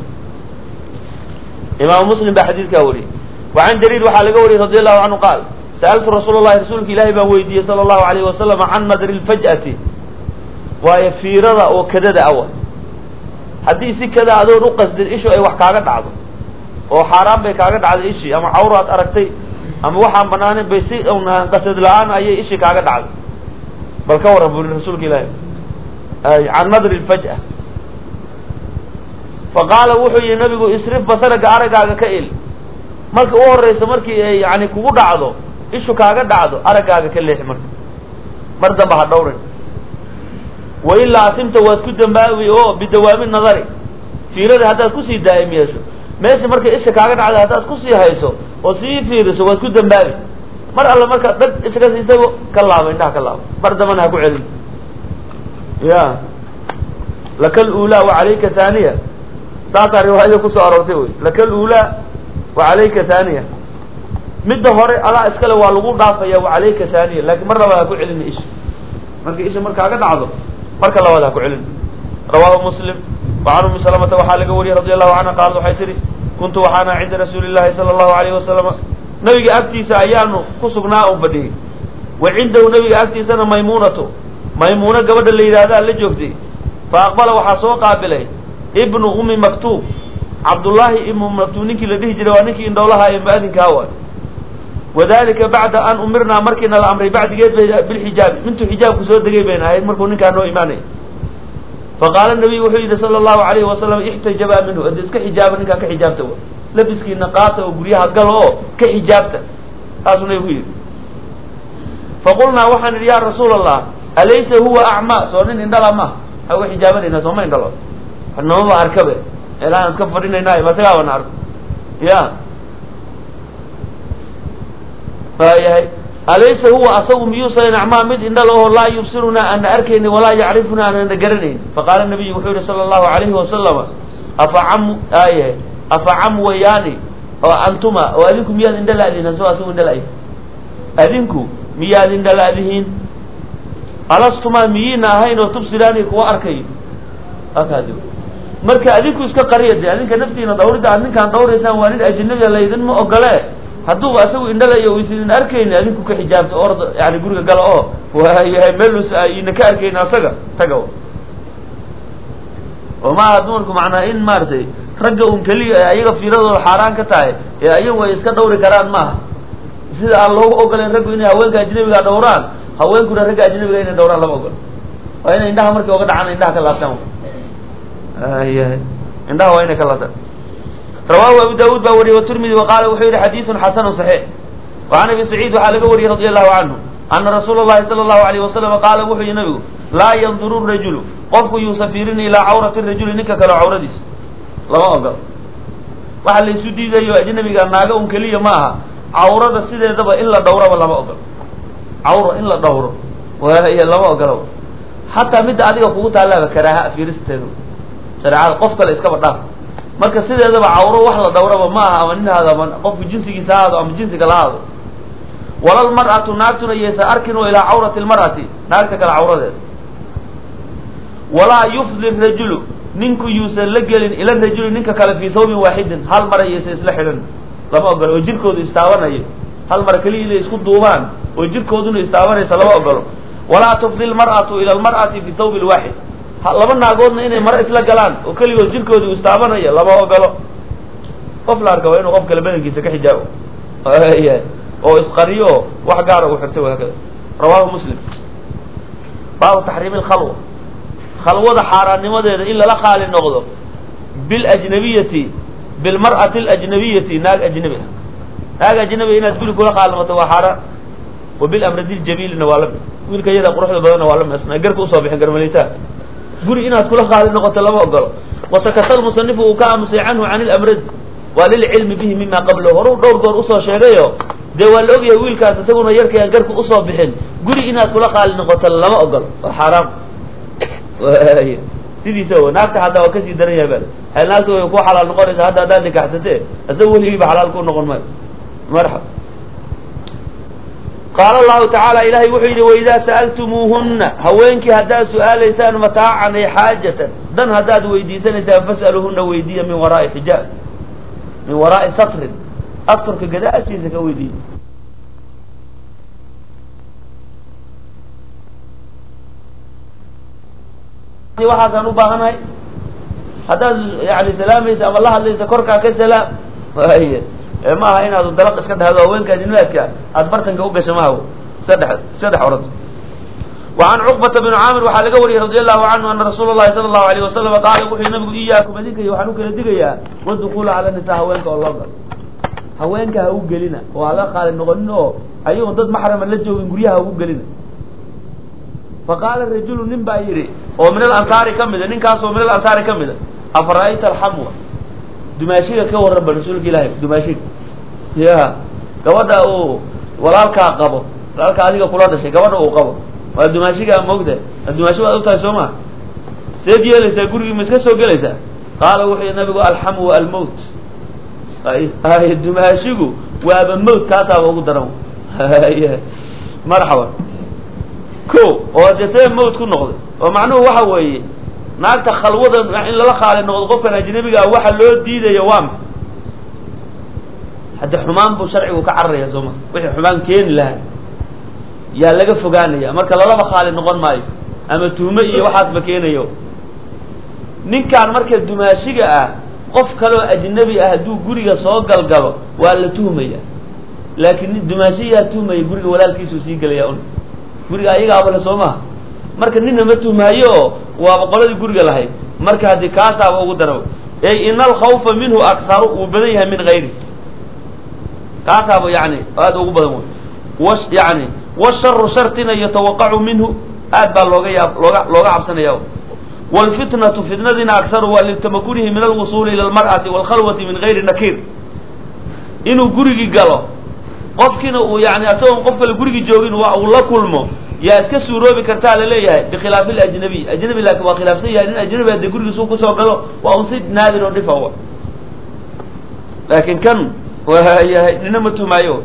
imaamu muslim baa xadiidkaa wariyey wacan jariir waxaa laga wariyey radi allahu canhu qaal sa'altu rasuul llahi rasuulka ilaahi baan weydiiyey sala allahu alayhi wasalam can nadri lfaj'ati waayo fiirada oo kadada awa haddii si kada adoon u qasdin ishu ay wax kaaga dhacdo oo xaaraan bay kaaga dhacday ishii ama cawraad aragtay ama waxaan banaanen bay si qasad la-aan ayay ishii kaaga dhacday bal ka warran buu yihi rasuulka ilaahi can nadri lfaj'a faqaala wuxuu yihi nabigu isrif basaraga araggaaga ka il marka u horeyso markii ay yani kugu dhacdo ishu kaaga dhacdo araggaaga ka leexi marka mar damba ha dhowrin wa ilaa asimta waad ku dambaabi oo bidawaami nadari fiirada haddaad kusii daa'im yeesho meesha markay isha kaaga dhacda haddaad kusii hayso oo sii fiiriso waad ku dambaabi mar alla marka dhag iskaga siisago ka laabo indhaha ka laabo mar dambana ha ku celin ya laka alulaa wa calayka haaniya saasaa riwaayada kusoo aroortay wey laka alulaa wa calayka haaniya midda hore adaa iskale waa lagu dhaafaya wa calayka haaniya laakiin mar labaad ha ku celina isha markii isha markaaga dhacdo marka labaad ha ku celin rawaahu muslim wacan ummi salamata waxaa laga wariyey radi allahu canha qaalad waxay tihi kuntu waxaana cinda rasuuli llahi sala allahu alayhi wasalama nabiga agtiisa ayaanu ku sugnaa un fadhiyey wa cindahu nabiga agtiisana maymuunatu maymuuna gabadha la yidhaahdaa la joogtay fa aqbala waxaa soo qaabilay ibnu ummi maktuub cabdullaahi ibnu maktuub ninkii la dhihi jiray waa ninkii indhoolaha ee mu-adinkaa waay wadalika bacda an umirnaa markiina la amray bacdigeed bay bilxijaabi mintuu xijaabku soo degay bayna ahayd markuu ninkaa noo imaanaya faqaala nabiyu wuxuu yidhi sala allahu alayhi wasalam ixtajabaa minhu ade iska xijaaba ninkaa ka xijaabta wa labiskiina qaata oo guryaha galo oo ka xijaabta saasuu nabigu yidhi faqulnaa waxaan idhi yaa rasuula allah alaysa huwa acmaa soo nin indhala maha waxaa uga xijaabanaynaa sooma indhalo namaba arkabe meelahaan iska fadhinaynaayo masagaabana arko ya waayahay alaysa huwa asagu miyuusan acmaa mid indhal oo laa yubsirunaa ana arkayni walaa yacrifunaa anana garanayn faqaala nabiyu wuxuu yihi sala allahu alayhi wasalama afacam wayaani oo antuma oo adinku miyaad indhala-dihiin asagoo asagu indhala-y adinku miyaad indhala-dihiin alastumaa miyiina ahayn oo tubsiraani kuwa arkayo akaadi marka adinku iska qariyade adinka naftiina dhawrida aad ninkaan dhawraysaan waa nin ajnabiga laydin ma ogole hadduu asagu indhalayo isin arkayni adinku ka xijaabto orda yani guriga gala oo waayahay meelus ayna ka arkayni asaga taga oo maaha dumarku macnaa in maaragtay ragga un keliya ayaga fiiradooda xaaraan ka tahay ee ayagu ay iska dhawri karaan maaha sida aan loogu ogoleyn raggu inay haweenka ajnabiga dhawraan haweenkuna ragga ajnabiga inay dhawraan lama ogolo waa inay indhaha markay oga dhacaan indhaha ka laabtaan ayahay indhaha waa inay ka laabtaan rawahu abu daawud baa wariyey watirmidi waqaala wuxuu yihi xadiisun xasanu صaxiix وcan abi saciid waxaa laga wariyey radi allahu canhu ana rasuula اllahi salى الlahu alayه wasalam qaala wuxuu yihi nabigu laa yanduru rajulu qofku yuusa fiirin ilaa cawrati rajuli ninka kale cawradiisa lama ogolo waxa la isu diidayo ajnabiga naaga un keliya ma aha cawrada sideedaba in la dhawraba lama ogolo cawro in la dhawro waay lama ogolo xataa midda adiga kugu taalaaba karaaha fiiristeedu shareecada qof kale iskaba dhaaf marka sideedaba cawro wax la dhawraba ma aha ama nin haado ama qofku jinsigiisa haado ama jinsiga la haado walal mar'atu naagtuna yaysa arkin oo ilaa cawrati lmar'ati naagta kale cawradeeda walaa yufdi rajulu ninku yuusan la gelin ila rajuli ninka kale fii thawbin waaxidin hal mara yaysa isla xidhan lama ogolo oo jirkoodu istaabanayo hal mara keliya inay isku duubaan oo jirkooduna istaabanaysa lama ogolo walaa tufdi lmar'atu ila lmar'ati fi thawbi lwaaxid laba naagoodna inay maro isla galaan oo keligood jirkoodu istaabanaya lama ogolo qof la arka waa inuu qof kale badankiisa ka xijaabo oo isqariyo oo wax gaara uu xirtay wahaakada rawahu muslim baabu taxriimi lkhalwa khalwada xaaraannimadeeda in lala qaali noqdo biljnabiyati bilmar'ati alajnabiyati naag ajnabi ah naag ajnabi inaad guri kula qaali noqoto waa xaaraan wa bilamradi ljamiilina waa la mid wiilka iyada quruxda badanna waa la mid asna garka usoo bixin garmalitaan guri inaad kula qaali noqoto lama ogolo wasakata lmusanifu uu ka aamusay canhu can ilamrad waa lilcilmi bihi mima qablahu horuu dhowr goor usoo sheegayo dee waa la ogyahay wiilkaas isaguna yarkay aan garka usoo bixin guri inaad kula qaali noqoto lama ogolo waa xaaraam sidiisa o naagta xataa waa kasii daran yahay bal hal naagta way ku xalaal noqonaysa hadda haddaad nikaxsatee isaga weligiiba xalaal ku noqon maayo marxab qaala allahu tacaala ilahay wuxuu yidhi waidaa sa'altumuuhunna haweenkii haddaad su-aalaysaan mataacan ay xaajatan dan haddaad weydiisanaysaan fas'aluuhunna weydiiya min waraa'i xijaab min waraa'i satrin asturka gadaashiisa ka weydiiya waxaasaan u baahanahay haddaad yani salaamaysa ama la hadlaysa korkaa ka salaam ma aha inaad dalaq iska dhahdo haweenka ajnabaadka aad bartanka ugasha mahaw saddex orod وعan cqbata بn caamir waxaa laga wariyey radi allahu canhu ana rasuula الlahi salى الlahu عalيه wasalam qaala wuxuu nabigu iyaakum adinkayo waxaan u kala digayaa wadukula cala nisaa haweenka oo loo galo haweenka ha u gelina oo hala qaali noqonin oo ayagoon dad maxrama la joogin guryaha ha ugu gelina faqaala rajulu nin baa yidhi oo min alansaari ka mida ninkaasoo min alansaari ka mida afara'ayta alxamwa dumaashiga ka warran ba rasuulka ilaahay dumaashiga ya gabadha uu walaalkaa qabo walaalka adiga kula dhashay gabadha uu qabo waa dumaashiga mogda dumaashi waad ogtahay soo ma seed yeelaysaa gurigii ma iska soo gelaysaa qaala wuxuu yihi nabigu alxamwu almowt dumaashigu waaba mowt kaasaaba ugu daran marxaban ko oo dee see mawt ku noqday oo macnuhu waxa weeye naagta khalwada in lala qaali noqdo qofkan ajnabiga ah waxa loo diidaya waa ma hadda xumaan buu sharcigu ka cararaya sooma wixii xumaan keeni lahaa yaa laga fogaanaya marka lalaba qaali noqon maayo ama tuume iyo waxaasba keenayo ninkaan marka dumaashiga ah qof kaloo ajnabi ah hadduu guriga soo galgalo waa la tuhmaya laakiin dumaashiyaa tuhmaya guriga walaalkiisuu sii gelaya un guriga ayaga abale soo maha marka nina ma tuhmaayo oo waaba qoladii guriga lahayd marka haddii kaasaaba ugu daro ey ina alkhawfa minhu akharu uu badan yahay min gayri kaasaaba yani aada ugu badan wey yani washaru shartina yatawaqacu minhu aad baa looga cabsanaya wlfitnatu fitnadiina akharu waa litamakunihi min alwusuuli ila almar'ati walkhalwati min gayri nakiir inuu gurigii galo qofkiina uu yani asagoon qof kale gurigii joogin waa uu la kulmo yaa iska suuroobi kartaa laleeyahay bikhilaafi ajnabiy ajnabi laakin waa khilaafsan yahay nin ajnabi hadee gurigiisuu kusoo galo waa un si naadir oo dhifa laakin kan waayahay nina ma tuhmaayo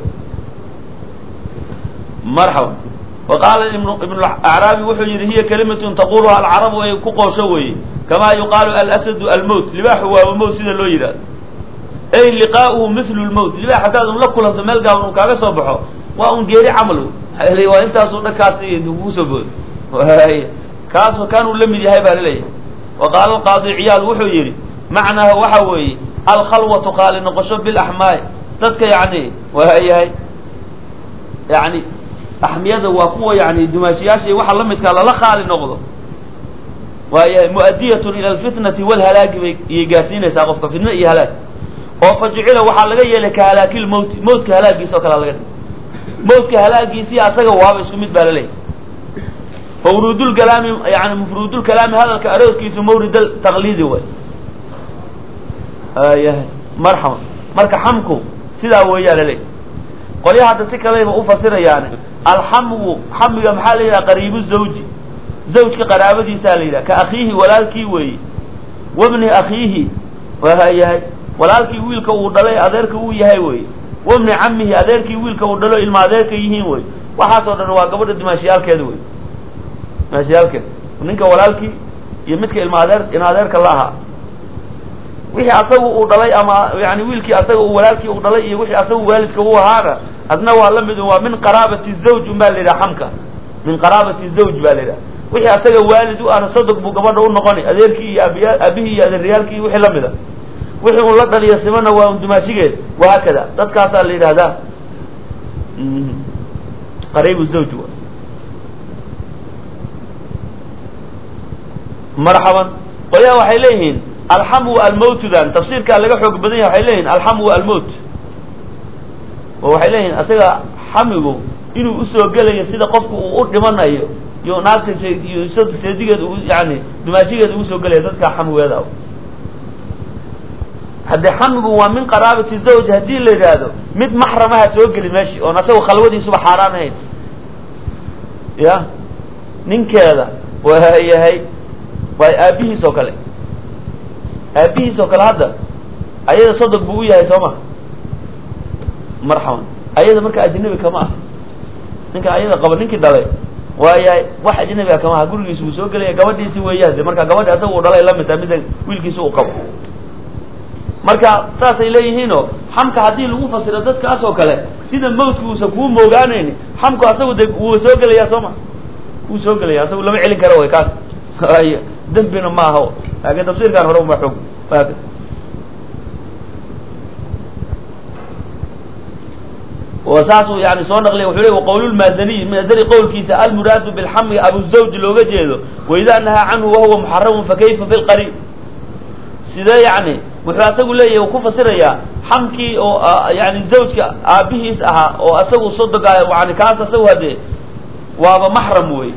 marxaba waqaala ibn acraabi wuxuu yihi hiya kalimatun taquluha alcarabu ay ku qoosho weeye kamaa yuqaalu alasadu almowt libaaxu waaba mowt sida loo yidhahdo ay liqaa'uhu mithlu lmowt libaax haddaad un la kulanto meel gaaban uu kaaga soo baxo waa un geeri camal waa intaasuu dhankaasi kugu soo boodo kaasoo kaanuu la mid yahay baa laleeyahay wa qaala alqaadi ciyaad wuxuu yidhi macnaaha waxa weeye alkhalwatu qaali noqosho bilaxmaay dadka yani waayahay yani axmiyada waa kuwa yani dumaashiyaasha waxa la midkaa lala qaali noqdo waayahay mu'adiyatun ila alfitnati walhalaagi bay iyay gaarsiinaysaa qofka fitna iyo halaag oo fa jucila waxaa laga yeelay ka halaakil mowti mowtka halaagiisa oo kalea laga dhigay mowtka halaagiisii asaga waaba isku mid baa laleeyahay fawruudulkalaami yani mufruudulkalaami hadalka aroorkiisu mawrid taqliidi way ayahay marxaba marka xamku sidaa weeyaa laleeyahy qolyaha hadda si kalayba ufasirayaane alxamgu xamiga maxaa la yidhaha qariibu zawji zawjka qaraabadiisaa la yidhaha ka akhiihi walaalkii weeye wabni akhiihi waayahay walaalkii wiilka uu dhalay adeerka uu yahay weeye wabni camihi adeerkii wiilka uu dhalo ilma adeerka yihiin wey waxaasoo dhan waa gabadha dimaashiyaalkeeda wey dimaashiyaalkeeda ninka walaalkii iyo midka in adeerka la ahaa wixii asagu uu dhalay ama yani wiilkii asaga uu walaalkii uu dhalay iyo wixii asagu waalidka u ahaana adna waa la mid waa min qaraabati zawj un baa la yidhaha xamka min qaraabati zawj baa la yidhaha wixii asaga waalid u ahna sadog buu gabadha u noqoni adeerkii iyo aabihii iyo adeeryaalkii iyo wixii lamid a wixii un la dhaliyo simana waa un dumaashigeed wahaakada dadkaasaa la yidhahdaa qariibu zawj marxaban qolyaha waxay leeyihiin alxamu almowtudan tafsiirkaa laga xoog badan yahay waxay leeyihin alxamu almowt oo waxay leeyihin asaga xamigu inuu usoo gelayo sida qofku uu u dhimanayo iyo naagta iyo seedigeed yani dumaashigeed ugu soo gelaya dadkaa xamigeeda haddee xamigu waa min qaraabati zawj haddii la yidhaahdo mid maxramaha soo geli meeshi oon asaga khalwadiisuba xaaraan ahayn ya ninkeeda waayahay waa aabihiis oo kale aabihiis oo kale hadda ayada sadog buu u yahay soo ma marxaban ayada marka ajnabi kama ah ninka ayada qaba ninkii dhalay waayahay wax ajnabi ah kama aha gurigiisa uu soo gelaya gabadhiisi weeyaa de marka gabadhi asaga uu dhalay la mid tahay mida wiilkiisa uu qabo marka saasay leeyihiinoo xamka haddii lagu fasiro dadkaas oo kale sida mawdki uusan kuu moogaanayni xamku asagu de wuu soo gelayaa soo ma wuu soo gelaya asagu lama celin karo way kaas ay dembina ma aho laakiin tafsiirkan hore uma xoog saasuu yani soo naqliya wuxuu ley qawlulmaadaniy maadani qowlkiisa almuraadu bilxami abuzawj looga jeedo waidaa nahaa canhu wahuwa muxaramun fakayfa fi lqariib sidee yani wuxuu asagu leeyahy ku fasirayaa xamkii oo yani zawjka aabihiis ahaa oo asagu sodoga yani kaas asagu hadee waaba maxram wey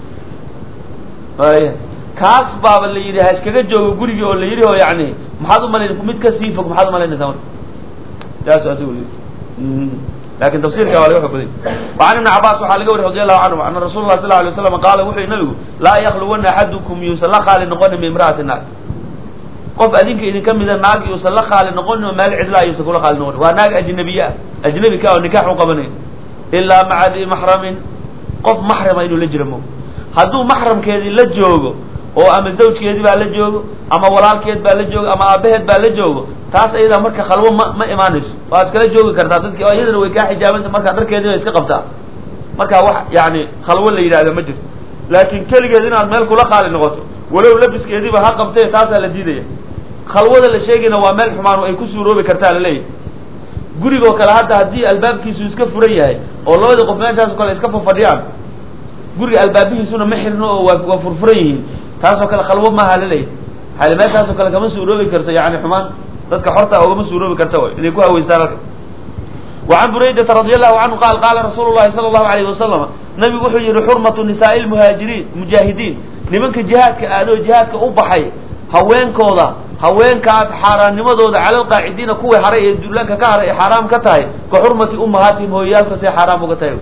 kaas baaba la yidhi ha iskaga joogo gurigii oo la yidhi oo yani maxaad umalaynaysa mid kasii fog maxaad umalaynaysaa marka taasu asagu lakin tafsirka waa laga xog baday وعan iبn cabاs waxaa laga wariy radi allahu canhu ana rasul lah sal lay slam qaala wuxu yihi nabigu laa yakluwana axadukum yuusan la qaali noqonin biimra'ati naag qof adinka idinka mida naag yuusan la qaali noqonin oo meel cidlaa yuusan kula qaali noqonin waa naag ajnabiye ah ajnabi ka oo nikaax u qabanayn ilaa maca di maxramin qof maxrama inuu la jira mo hadduu maxramkeedii la joogo oo ama zawjkeedii baa la joogo ama walaalkeed baa la joogo ama aabaheed baa la joogo taas ayadaa marka khalwo ma imaanayso waa iskala joogi kartaa dadki iyadana way kaa xijaabanta markaa dharkeedii bay iska qabtaa marka wax yani khalwo la yidhahda ma jirto laakin keligeed inaad meel kula qaali noqoto walow labiskeediiba ha qabtay taasaa la diidaya khalwada la sheegayna waa meel xumaan ay ku suuroobi kartaa laleeyahy gurigoo kale hadda haddii albaabkiisu iska furan yahay oo labadii qof meeshaas o kale iska fafadhiyaan guriga albaabihiisuna ma xirno oo waa furfuran yihiin taasoo kale khalwo maaha laleeyahy hal meeshaasoo kale kama suuroobi karto yani xumaan dadka xorta ogama suuroobi karta way inay ku haweystaan halka وعan buraydata radi allahu canhu qaal qaala rasuulu llahi sala allahu alayhi wasalam nabigu wuxuu yihi xurmatu nisaai lmuhaajiriin mujaahidiin nimanka jihaadka aadoo jihaadka u baxay haweenkooda haweenkaas xaaraannimadooda cala alqaacidiina kuwii haray ee duulaanka ka haray ay xaaraam ka tahay ka xurmati umahaatihim hooyayaalkasay xaaraam uga tahay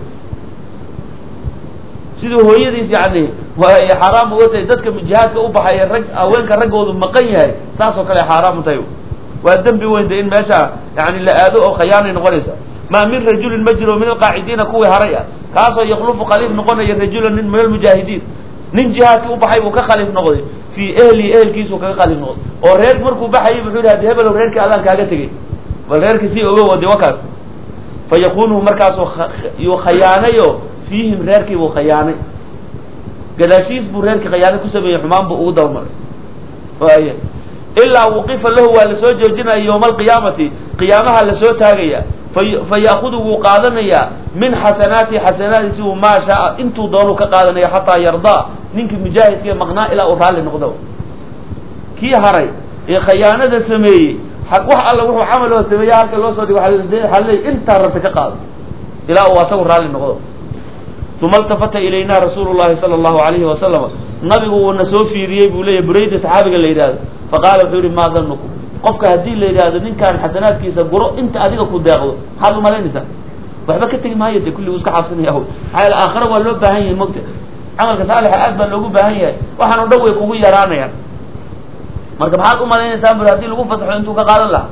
siduu hooyadiis yani ay xaaraam uga tahay dadka jihaadka u baxay rag haweenka raggoodu maqan yahay saasoo kale ay xaaraam u tahay waa dembi weyn de in meesha yani la aado oo khayaanay noqonaysa maa min rajulin ma jiro min alqaacidiina kuwii haray ah kaasoo yaklufu khaliif noqonaya rajulan nin min almujaahidiin nin jihaadkii u baxay buu ka khaliif noqday fii ehelkiisu kaga qaalib noqdo oo reer markuu baxayay wuxuu yidhi hadi hebel reerkii adaan kaaga tegey bal reerkii sii oga wade wakaas fa yakunuhu markaasuu yuu khayaanayo fiihim reerkii buu khayaanay gadaashiis buu reerkii khayaanay ku sameeyey xumaan buu ugu dabamaray waaya ilaa wuqifa lahu waa lasoo joojinaya yowma alqiyaamati qiyaamaha lasoo taagaya fa ya'kudu wuu qaadanayaa min xasanaati xasanaadiisi u maa shaaa intuu doonuu ka qaadanaya xataa yardaa ninkii mujaahidkee maqnaa ilaa uu raalli noqdo kii haray ee khayaanada sameeyey wax alla wuxuu camaloo sameeyey halka loo soo dhigo waxaa leey intaa rabta ka qaado ilaa uu asagu raalli noqdo uma iltafata ilayna rasuulu llahi sala allahu alayhi wasalam nabigu wuuna soo fiiriyey buu leeyahy burayda saxaabiga la yidhahdo faqaala wuxuu yihi maa danukum qofka haddii la yidhaahdo ninkaan xasanaadkiisa guro inta adiga ku deeqdo maxaad umalaynaysaa waxba ka tegi maayo de kulli uu iska xaabsanaya maxaa yaele aakhira waa loo baahan yahay mogta camalka saalixa aad baa loogu baahan yahay waxaan o dhan way kugu yaraanayaan marka maxaad umalaynaysaa bur haddii lagu fasaxo intuu ka qaadan lahaa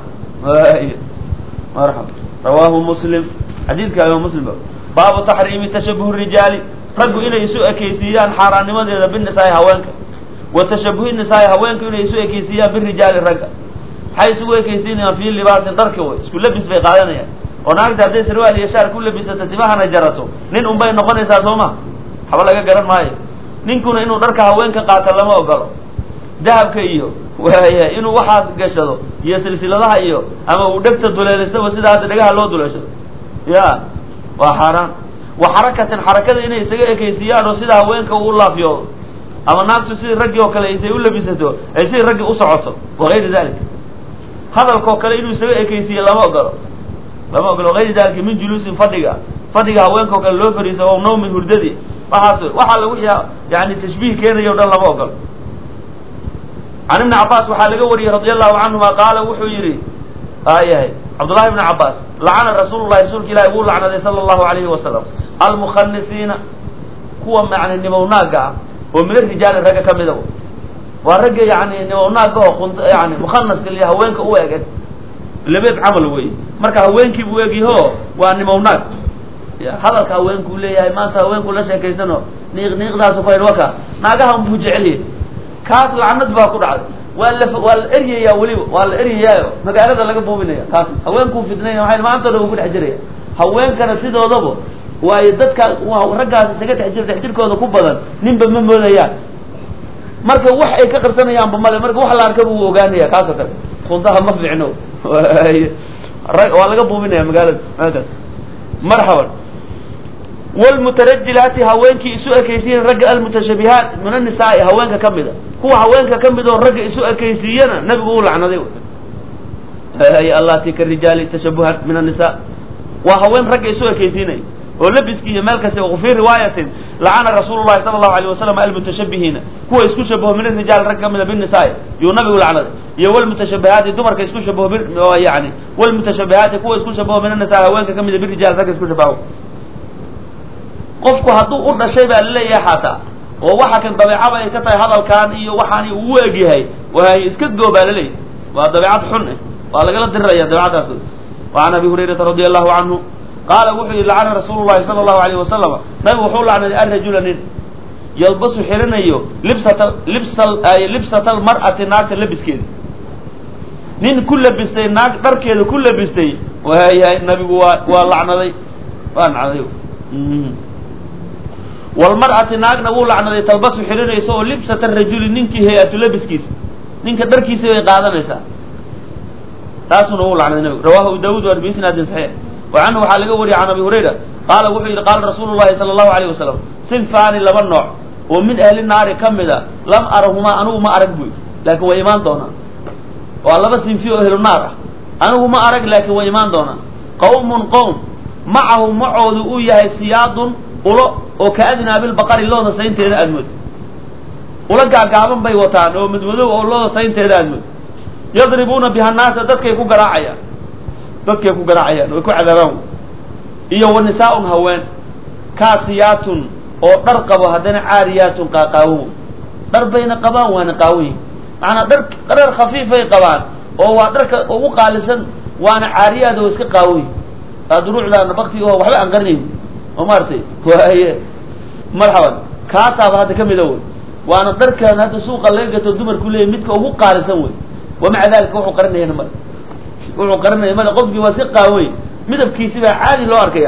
marxaba rawaahu muslim xadiidka imaam muslim baabu taxriimi tashabuh rijaali raggu inay isu ekeysiiyaan xaaraannimadeeda binisaai haweenka wa tashabuhi nisaai haweenku inay isu ekeysiiyaan birijaali ragga maxay isugu ekeysiinayaan fii libaasin dharki way isku labis bay qaadanayaan oo naagta hadday sarwaal iyo shaar ku labisato timahana jarato nin unbay noqonaysaa soo ma haba laga garan maayo ninkuna inuu dharka haweenka qaato lama ogolo dahabka iyo waaya inuu waxaas gashado iyo silsiladaha iyo ama uu dhegta duleelistaba sida hadda dhagaha loo duleeshado ya waa xaaraan wa xarakatin xarakada inay isaga ekeysiiyaan oo sida haweenka uu laafyoodo ama naagtu sidii raggii oo kale intay u labisato ay sidii raggii u socoto wagayri dalik hadalkao kale inuu isaga ekeysiiyo lama ogolo gayri dalika min juluusin fadhiga haweenka o kale loo fariiso o nawmin hurdadi waxaa lagu yani tashbiih keenayo o dhan lama ogolo can ibni cabaas waxaa laga wariyey radi allahu canhuma qaala wuxuu yihi yahay cabdullahi ibni cabaas lacana rasuulu llahi rasuulka ilahi wuu lacnaday sala allahu alayhi wasalam almukhanisiina kuwa macni nimawnaaga ah oo min arijaali ragga ka mida waa ragga yani nimawnaaga oo yani mukhanaska liya haweenka u eg labeeb camal wey marka haweenkii buu egyaho waa nimawnaag hadalka haweenkuu leeyahay maanta haweenku la sheekaysano niiqniiqdaasu ku waka naagahan buu jecelyahay kaas lacnad baa ku dhacday waa la eryayaa weliba waa la eryayaayo magaalada laga buubinaya kaas haweenkuu fidnaya waa maanta o dhan uu ku dhex jiraya haweenkana sidoodaba waayo dadka raggaas isaga dhex jirkooda ku badan ninba ma moodayaan marka wax ay ka qarsanayaanba male marka wax la arkaba wuu ogaanaya kaasoo kale kuntaha ma fiicno waa laga buubinaya magaalada maakaas marxaban wlmutarajilaati haweenkii isu ekeysiiyeen ragga almutashabihaat min annisaai haweenka ka mida kuwa haweenka ka mid oo ragga isu ekeysiiyana nabigu uu lacnaday allati karijaali tashabuhan min annisa waa haween ragga isu ekeysiinaya oo labiski iyo meel kasta fi riwaayatin lacana rasuulu llahi sala allahu alayh wasalam almutashabihiina kuwa isku shabaho min arijaal rag ka mida binisaai yuu nabigu lacnaday iyo wlmutashabihaati dumarka isku shabaho yani wlmutashabihaati kuwa isku shabaho min annisaa haweenka ka mida birijaal ragga isku shabaho qofku hadduu u dhashay baa laleeyahay xataa oo waxa kan dabeecada ay ka tahay hadalkan iyo waxaani uu egyahay waay iska goo baa laleeyahay waa dabeecad xun waa lagala diriraya dabeecadaas wa an abi hurayrata radi allahu canhu qaala wuxuu yihi lacana rasuulu llahi sala allahu alayhi wasalam nabigu wuxuu lacnaday arajula nin yalbasu xirinayo libsata almar'ati naagta labiskeeda nin ku labistay naag dharkeeda ku labistay waayahay nabigu waa lacnaday waa nacday walmar'ati naagna wuu lacnaday talbasu xirinaysa oo libsata rajuli ninkii hay-atu labiskiisa ninka dharkiisa bay qaadanaysaa taasuna wuu lacnaday nabigu rawahu abu daawud wa biisnaadin saxiix wa canhu waxaa laga wariyay can abi hurayra qaala wuxuu yidhi qaala rasuulu llahi sala allahu alayh wasalam sinfaani laba nooc oo min ahli naari ka mida lam arahumaa anigu ma arag buy laakiin way imaan doonaan waa laba sinfi oo ahlu naar ah anigu ma arag laakiin way imaan doonaan qawmun qowm macahu macoodu uu yahay siyaadun ulo oo ka adnaa bilbaqari looda saynteeda aadmood ula gaagaaban bay wataan oo madmadow oo looda saynteeda aadmood yadribuuna biha naasa dadkay ku garaacayaan way ku cadaabaan iyo wa nisaa-un haween kaasiyaatun oo dhar qabo haddana caariyaatun qaaqaawan dhar bayna qabaan waana qaawan yihin macanaa dhar khafiifay qabaan oo waa dharka ugu qaalisan waana caariyaad oo iska qaawan yihin duruucdaana baktiga oo waxba aan qarinayn oo maaratay waaye marxaban kaasaaba hadda ka mida wey waana dharkan hadda suuqa laga gato dumarku leeyahay midka ugu qaalisan wey wamaca dalika wuxuu qarinayana male wuxuu qarinaya male qofkii waa si qaawey midabkiisi baa caadi loo arkaya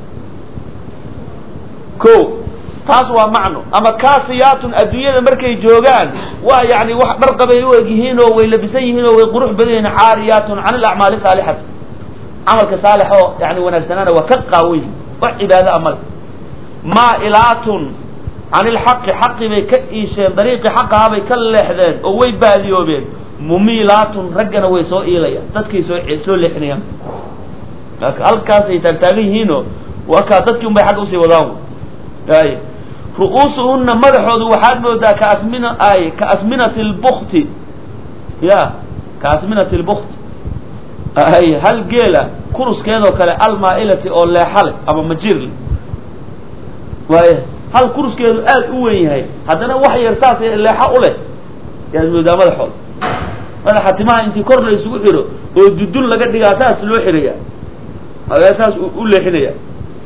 ko taas waa macno ama kaasiyaatun adduunyada markay joogaan waa yani wax dhar qabay u eg yihiin oo way labisan yihiin oo way qurux badan yihiin caariyaatun can alacmaali saalixati camalka saalix oo yani wanaagsanaana waa ka qaawen wax cibaado amal maa'ilaatun can ilxaqi xaqi bay ka iisheen dariiqii xaqaha bay ka leexdeen oo way baadiyoobeen mumiilaatun raggana way soo iilayaan dadkay soo leexinayaan halkaasay taagtaagan yihiinoo wakaa dadkii un bay xagga usii wadaan ay ru'uusuhunna madaxoodu waxaad moodaa ka asminati lbukti ya ka asminati lbukti ay hal geela kuruskeedoo kale almaa'ilati oo leexale ama majiirle waaya hal kuruskeedu aad u weyn yahay haddana wax yar saas leexa u leh yaad moodaa madaxooda madaxa timaha intii kor la isugu xiro oo dudun laga dhigaa saas loo xiraya saas u leexinaya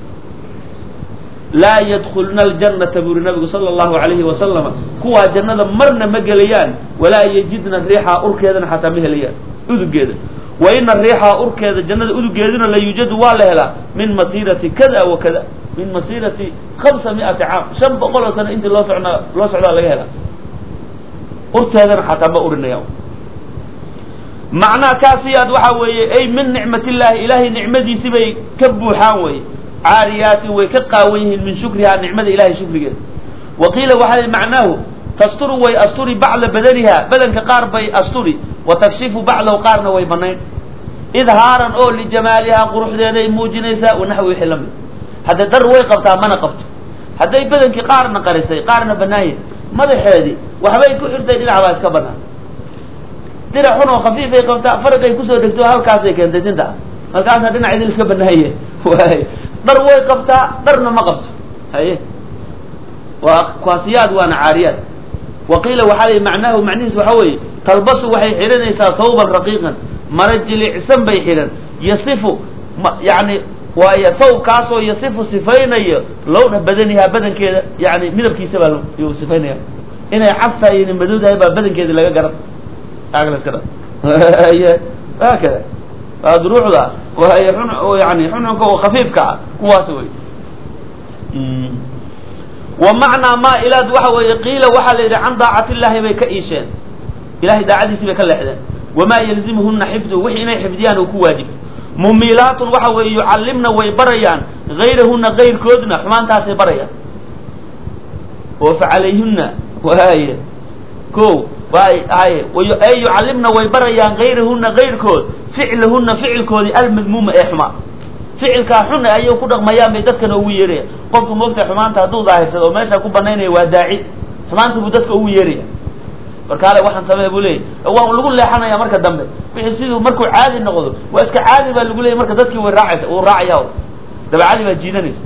laa yadkulna aljannata buri nabigu sala allahu alayhi wasalama kuwaa jannada marna ma gelayaan walaa yajidna riixaa urkeedana xataa ma helayaan udugeeda wa ina riixaa urkeeda jannada udugeeduna la yuujadu waa la helaa min masiirati kada wa kada min masiirati 500 caam 500 oo sano intii loo socdaa laga helaa urteedana xataa ma urinayaan macnaha kaasiyaad waxaa weeye ay min nicmatillahi ilaahay nicmadiisi bay ka buuxaan weye caariyaatin way ka qaawan yihiin min shukrihaa nicmada ilahay shukrigeeda wa qiila waxaa li macnaahu tasturu way asturi bacda badaniha badanka qaar bay asturi wa takshifu bacdahu qaarna way banayn idhaaran oo lijamaalihaa quruxdeeday muujinaysaa wanaxwi wixii lamid hadda dar way qabtaa mana qabto hadday badankii qaarna qarisay qaarna banaanye madaxeedii waxbay ku xirtay dhinac baa iska banaan dirac xun oo khafiifay qabtaa farqay kusoo dhegto halkaasay keentay sinta halkaasna dhinac idin iska banaaye waay dhar way qabtaa dharna ma qabto haye waa kaasiyaad waana caariyaad wa qiila waxaa lay macnaahu macnihiis waxa weeye talbasu waxay xidhanaysaa thawban raqiiqan mara jilicsan bay xidhan yasifu yani waayo thawbkaasoo yasifu sifaynayo lowna badanihaa badankeeda yani midabkiisa baa yuu sifaynaya inay castahay inay madowdahay baa badankeeda laga garan iska dha haakada duruucda waay yani xunxunka oo khafiifka ah kuwaas wey wa macnaa maa'ilaad waxa weeye qiila waxaa la yidhi can daacati illahi bay ka iisheen ilahay daacadiisii bay ka leexdeen wamaa yalzimuhuna xifdu wixii inay xifdiyaan oo ku waajibto mumiilaatun waxa weeye yucallimna way barayaan gayrahuna gayrkoodna xumaantaasay barayaan oo facalayhuna waaye ko ay yucallimna way barayaan gayrahuna gayrkood ficlahuna ficilkoodii almadmuuma ee xumaa ficilkaa xuna ayay ku dhaqmayaan bay dadkana ugu yeeraya qofku moogta xumaanta hadduu daahirsado oo meesha ku banaynaya waa daaci xumaanta buu dadka ugu yeeraya markaale waxaan samee buu leeyay waa lagu leexanaya marka dambe wixii siduu markuu caadi noqdo waa iska caadi baa lagu leeyay marka dadkii way raacaysa uu raacaya dabacadii baa jiidanaysa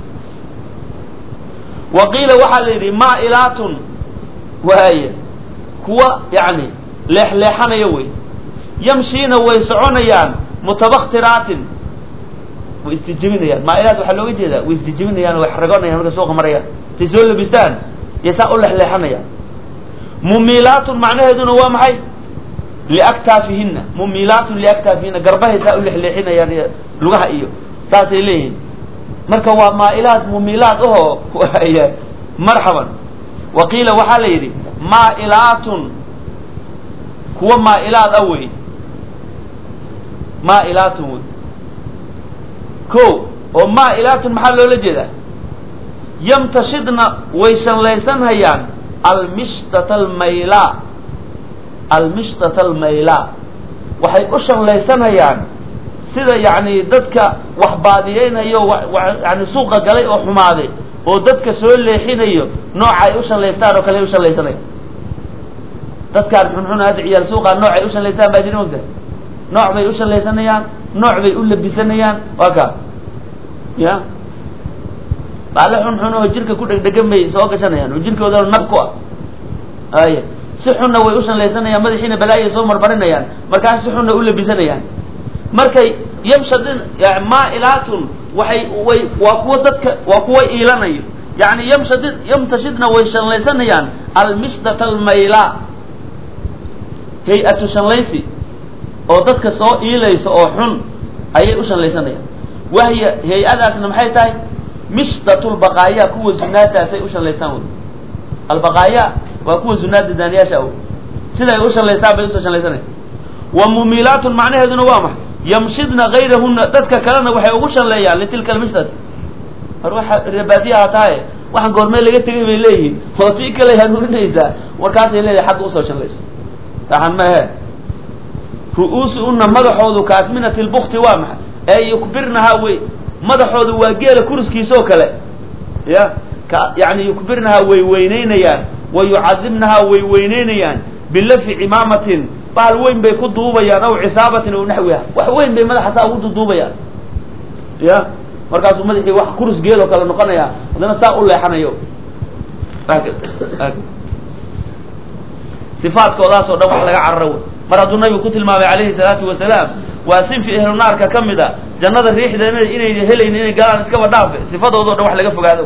wa qiila waxaa la yidhi maa'ilaatun waaye kuwa yani leexleexanaya wey yamshiina way soconayaan mutabaktiraatin way isdijibinayaan maa'ilaat waxaa looga jeedaa way isdijibinayaan way xaragoonayaan marka suuqa marayaan intay soo labistaan iyo saa u leexleexanayaan mumiilaatun macnaheeduna waa maxay liaktaafihinna mumiilaatun liaktaafihinna garbahay saa u leexleexinayaan iyo lugaha iyo saasay leeyihiin marka waa maa'ilaat mumiilaat ahoo waaya marxaban wa qiila waxaa la yidhi maa'ilaatun kuwa maa'ilaad ah wey maa'ilaatun wey ko oo maa'ilaatun maxaa loola jeedaa yamtashidna way shanlaysanhayaan almishtata almaylaa almishtata almaylaa waxay u shanlaysanhayaan sida yani dadka wax baadiyeynayo yani suuqa galay oo xumaaday oo dadka soo leexinayo nooca ay u shanlaystaan oo kale ay u shanlaysanayaan dadkaan xunxun hadda ciyaal suuqaa nooc ay u shanlaystaan baa jiri mogtahay nooc bay u shanlaysanayaan nooc bay u labisanayaan waa kaa ya baale xunxun oo jirka ku dhegdhegan bay soo gashanayaan oo jirkoodana nab ku ah ay si xunna way u shanlaysanayaan madaxiina balaayay soo marmarinayaan markaas si xunna u labisanayaan markay yamshadin maa'ilaatun waa kuwa dadka waa kuwa iilanayo يعني يمتشدنا ويشنليسنيان المشدة الميلاء هيئة شنليسي oo dadka soo iilayso oo xun ayay u shanlaysanayaan wahiya hay'adaasna maxay tahay mishdatul baqaaya kuwa zunaadaasay u shanlaystaan albaqaaya waa kuwa zunaada daaniyaasha ah sida ay u shanlaystaan bay u shanlaysanayaan wa mumilatun macnaheeduna waa maxay yamshidna ghayrahunna dadka kalena waxay ugu shanleeyaan litilka almishdad ruuxa ribaadiyaha tahay waxaan goormee laga tegay bay leeyihiin hooti kale hanuuninaysa warkaas ay leeyahay xaq u soo shanlayso tahan ma he ru'uusuna madaxoodu kaasminatil bukhti waa maxay ay yukbirnaha way madaxoodu waa geela kurskiisa oo kale ya yani yukbirnaha way weyneynayaan wa yucadibnaha way weyneynayaan bilafi imaamatin baal weyn bay ku duubayaan aw cisaabatin oo naxwiha wax weyn bay madaxa saa ugu duubayaan ya markaasuu madaxii wax kurs geel oo kale noqonaya hadana saa u leexanayo sifaadkoodaas oo dhan wax laga cararo mar hadduu nabigu ku tilmaamay calayhi salaatu wasalaam waa sinfi ehlu naarka ka mid a jannada riixdeena inay helaynin inay galaan iskaba dhaafe sifadoodo dhan wax laga fogaado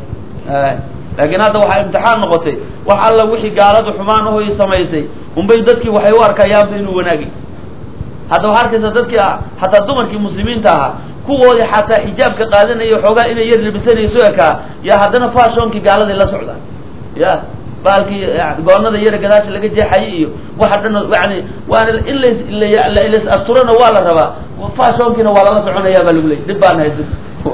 laakiin hadda waxaa imtixaan noqotay wax alla wixii gaaladu xumaan ahoy samaysay unbay dadkii waxay u arkayaanba inuu wanaagi hadda waxaa arkaysa dadkii hataa dumarkii muslimiinta ahaa kuwoodii xataa xijaabka qaadanaya xoogaa inay yar labisanayso ekaa yaa haddana faashoonkii gaaladay la socdaan ya baalkii goonada yara gadaasha laga jeexayay iyo waxa dhan yani waana in lays asturana waa la rabaa faashoonkina waa lala soconayaa baa lagu leeyay dib baan haysan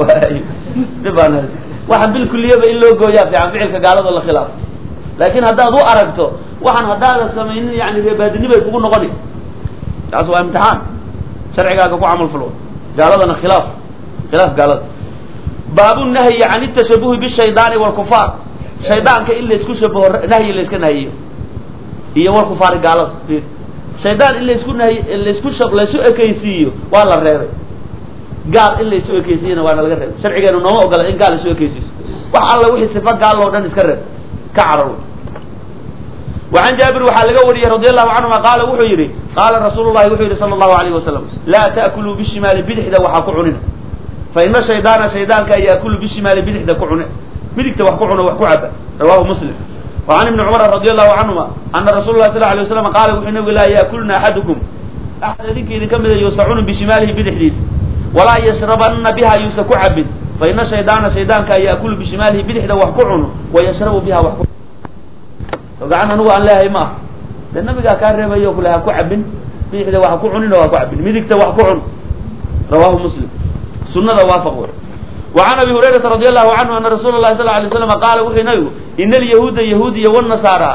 dib baan haysan waxaan bil kulliyaba in loo gooyaa fiican ficilka gaalada la khilaaf laakiin haddaad u aragto waxaan haddaadan samaynin yani reebaadini bay kugu noqoni taas waa imtixaan sharcigaaga ku camal fulo gaaladana khilaaf gaalada baabu nahyi can itashabuhi bishaydaani walkufaar shaydaanka in laysku shabaho nahyi layska nahiyo iyo war kufaari gaalada shaydaan in laysu ekaysiiyo waa la reebay gaal in laysu ekaysiiyana waana laga reebay sharcigeenu nooma ogola in gaal laysu ekaysiiso wax alla wixii sifa gaal oo dhan iska reeb ka cararo وعن جابر وحال لغا وريه رضي الله عنهما قال وحو يري قال رسول الله وحو يري صلى الله عليه وسلم لا تأكلوا بالشمال بدحدا وحا كعننا فإن شيطان كان يأكل بالشمال بدحدا كعننا بدحدا وحا كعننا وحا كعبا رواه مسلم وعن ابن عمر رضي الله عنهما أن رسول الله صلى الله عليه وسلم قال وحو لا يأكلنا أحدكم أحد ذلك إذا كم يوسعون بشماله بدحديس ولا يشربن بها يوسع كعب فإن شيطان كان يأكل بشماله بدحدا وحا كعننا ويشرب بها وحا gacan anugu aan leeyahay ma de nabigaa kaa reebayo kule ha ku cabin bidixda wax ku cunin oo ha ku cabin midigta wax ku cun rawahu muslim sunnada waafaq wey وعن ابي هريره رضي الله عنه ان رسول الله صلى الله عليه وسلم قال وحي نبي ان اليهود يهوديه والنصارى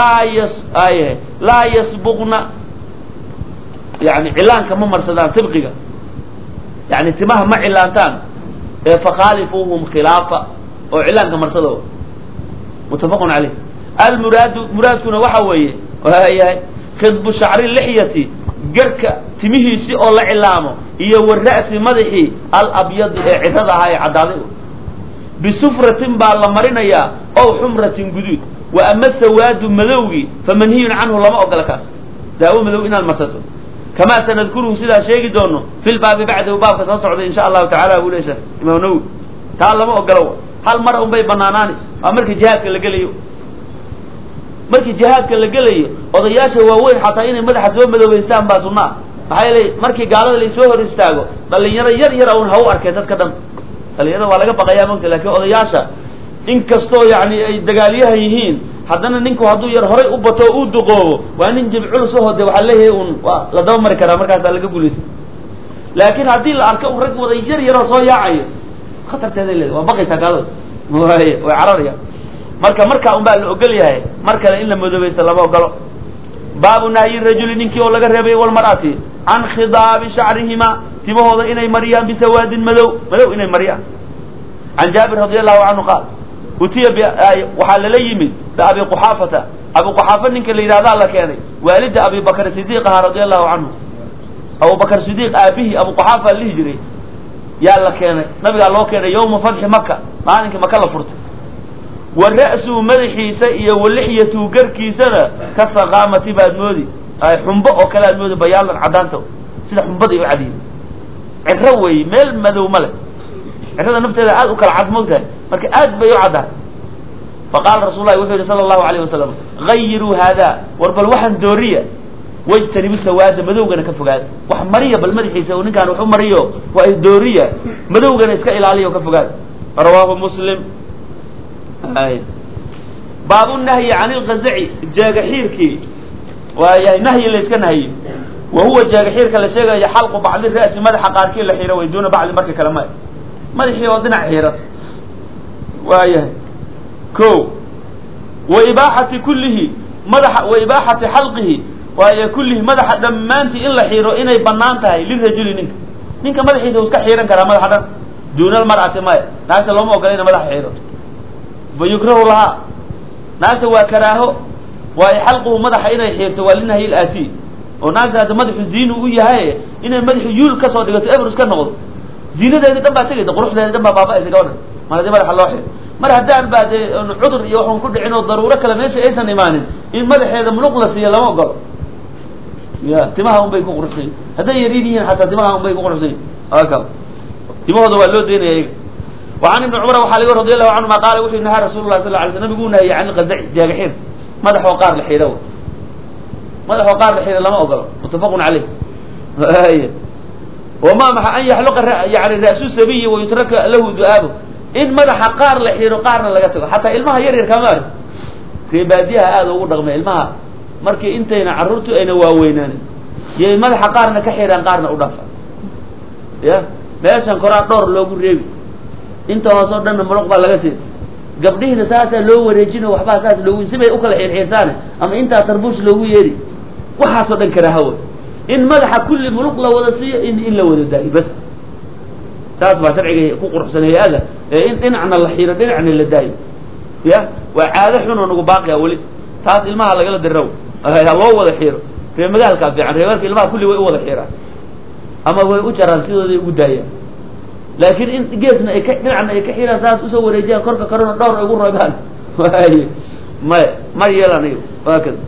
لا يسبقن يعني اعلان كما مرسدان سبقيا يعني تماه ما اعلانتان فخالفوهم خلافه او اعلان كما مرسدو متفق عليه مرادكنا waxa weeye waayay khidbu sha'ri lihiyati garka timihiisi oo la cilaamo iyo warraasi madaxi al abyad ee cidada ahay cadaaday bisufratin baa la marinaya oo humratin gudud wa amma sawadu madawgi famanhiyun anhu lama ogola kaas daawo madaw inaan marsato kama sanadkuru sida sheegi doono fil baabi bacda baabka soo socda insha Allah ta'ala uu leeshay imaam nawawi taa lama ogola hal mar un bay banaanaani markii jihaadka la galayo markii jihaadka la galayo odayaasha waaweyn xataa inay madaxa soo madoobeystaan baa sunnah maxay leeyahay markii gaalada la soo hor istaago dhalinyaro yar oo ha u arkay dadka dhan dhalinyarada waa laga baqayaa maanta laakiin odayaasha in kastoo yani ay dagaalyahan yihiin haddana ninku hadduu yar horay u bato uu duqoobo waa nin jibcul soo hode waxa leeyahay waa la daba mari karaa markaas laga guulaysan laakiin haddii la arko rag wada yar oo soo yaacayo khatarteeda leeyahay waa baqaysaa gaalada way cararayaan marka un baa la ogol yahay mar kale in la madoobaysto lama ogolo baabu nahyi rajuli ninkii oo laga reebay wal mar'ati an khidaabi sha'rihima timahooda inay mariyaan bisawadin madow inay mariyaan an jaabir radiyallahu anhu qaal utiya waxa la yimid abi quhafa ninka la yiraahdo la keenay waalida abi bakr sidiq radiyallahu anhu abu bakr sidiq abihi abu quhafa li hijri yaa la keenay nabiga loo keenay yawm fath makkah maalinka makkah la furtay ورأسه مدحيسا iyo walixyatu garkiisana ka saqaamati baad moodi ay xumbo oo kala moodi bayaalan cadaanto sida xumbada iyo cadiin cirro way meel madow male cirrada nafteeda aad u kala cad moogtahay marka aad bay u caddahay faqaala rasul lahi wuxuu yihi sala allahu alayh wasalam gayiruu haada war bal waxaan dooriya wajtanibu sawaada madowgana ka fogaada wax mariya bal madaxiisa u ninkaan wax u mariyo waa ay dooriya madowgana iska ilaaliya oo ka fogaada rawaahu muslim baabu nahyi can ilqazaci jaagaxiirkii waayahay nahyi la iska nahyi wa huwa jaagaxiirka la sheegaya xalqu bacdi ra'si madaxa qaarkii la xiiro way duuna bacdi marka kale maya madaxii oo dhinac xiirata waayahay ko wa ibaaxati kullihi madaxa wa ibaaxati xalqihi waayo kullihi madaxa dhammaantii in la xiiro inay banaan tahay lirajuli ninka madaxiisa uu iska xiiran karaa madaxa dhan duuna almar'ati maya naagta looma ogola ina madaxa xiirato fa yukrahu lahaa naagta waa karaaho waayo xalquhu madaxa inay xiirto waa linahyi ilaati oo naagta hadda madaxu ziinu u yahay inay madaxu yuul kasoo dhigato ebrus ka noqdo ziinadeedii dhan baa tegaysa quruxdeedii dhan baa baaba'aysa gabadha mar haddii madaxa loo xiiro mar haddaan baa dee cudur iyo waxun ku dhicin oo daruuro kale meesha aysan imaanin in madaxeeda muluq la siiya lama ogolo ya timaha un bay ku quruxsan yihin hadday yarin yihiin xataa timaha un bay ku quruxsan yihin aka timahooda waa loo deynaya iyaga وعن ابن عمر وحال رضي الله عنهما قال وحي نهى رسول الله صلى الله عليه وسلم يقول نهي عن القزع جاغحين مدح وقار لحيره مدح وقار لحيره لما أقل متفق عليه وما مع أن يحلق يعني رأس السبي ويترك له دؤابه إن مدح قار لحيره قارنا لقته حتى إلمها يرير كمان في باديها هذا هو رغم إلمها مركي انتينا عررتو أين واوينان يا مدح قارنا كحيران قارنا أضافا يا meeshan koraa dhowr loogu reebi inta hoosoo dhanna muluq baa laga sii gabdhihiina saasaa loo wareejino waxbaa saas loogu sibay u kala xiirxiirtaane ama intaa tarbuush loogu yeeri waxaasoo dhan karaahawa in madaxa kulli muluq la wada siiyo in la wada daayo bas saas baa sharciga ku quruxsaneeya ada in dhinacna la xiiro dhinacna la daayo ya waa caado xun oo nagu baaqiya weli taas ilmaha lagala diraw ha loo wada xiiro ree magaalkaa fiican reebarka ilmaha kulli way u wada xiiraan ama way u jaraan sidooday ugu daayaan laakiin in geesna ay ka dhinacna ay ka xiraan saas usoo wareejiyaan korka korona dhowr ay ugu rogaan waaye mar yeelanayo waa kada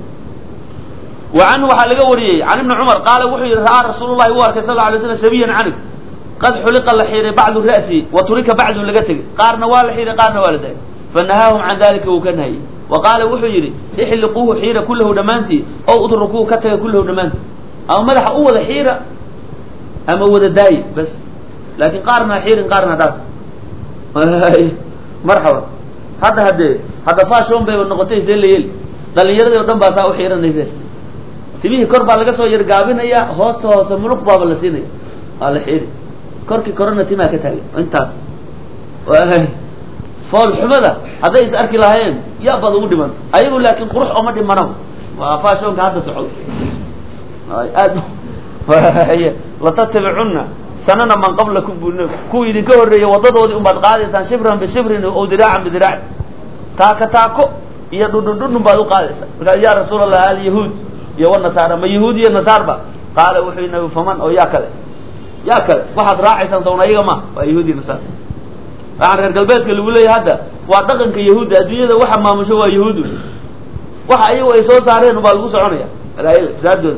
وعنه waxaa laga wariyay can ibni cumar qaala wuxuu yihi ra'aa rasuulu llahi u arkay sal lla alay slam shabiyan canib qad xuliqa la xiiray bacdu ra'si wa turika bacdu laga tegay qaarna waa la xiiray qaarna waa la daayay fanahaahum can dalika wuu ka nahayey wa qaala wuxuu yidhi ixliquuhu xiira kullahu dhammaantii ow udrukuuhu ka taga kullahu dhammaantii ama madaxa u wada xiira ama wada daayi bas laakin qaarna xiirin qaarna dhaaf marxaba hadda fashion bayba noqotay see la yeli dhalinyaradii o dhan baa saa u xiiranayse timihii kor baa laga soo yar gaabinaya hoosta hoose muluq baaba la siinaya waa la xiiri korkii korona timaa ka taagay intaas fool xumada hadday is arki lahaayeen yaa bad ugu dhiman ayagu laakin qurux oma dhimano waa fashionka hadda socdo aad latattabicunna sanana man qablakum bu kuwa idinka horreeya wadadoodii unbaad qaadaysaan shibran bishibrin o diraacan bidiraac taako taako iyo dhudhundhudhun baad u qaadaysaa markaas ya rasuul allah alyahuud iyo wanasaara ma yahuud iyo nasaarba qaala wuxuu nabi faman oo yaa kale waxaad raacaysaan sawna iyaga ma waa yahuud iyo nasaar waxaan reer galbeedka lagu leeyahay hadda waa dhaqanka yahuudda adduunyada waxa maamusho waa yahuudu waxa iyagu ay soo saareen ubaa lagu soconaya fasaadooda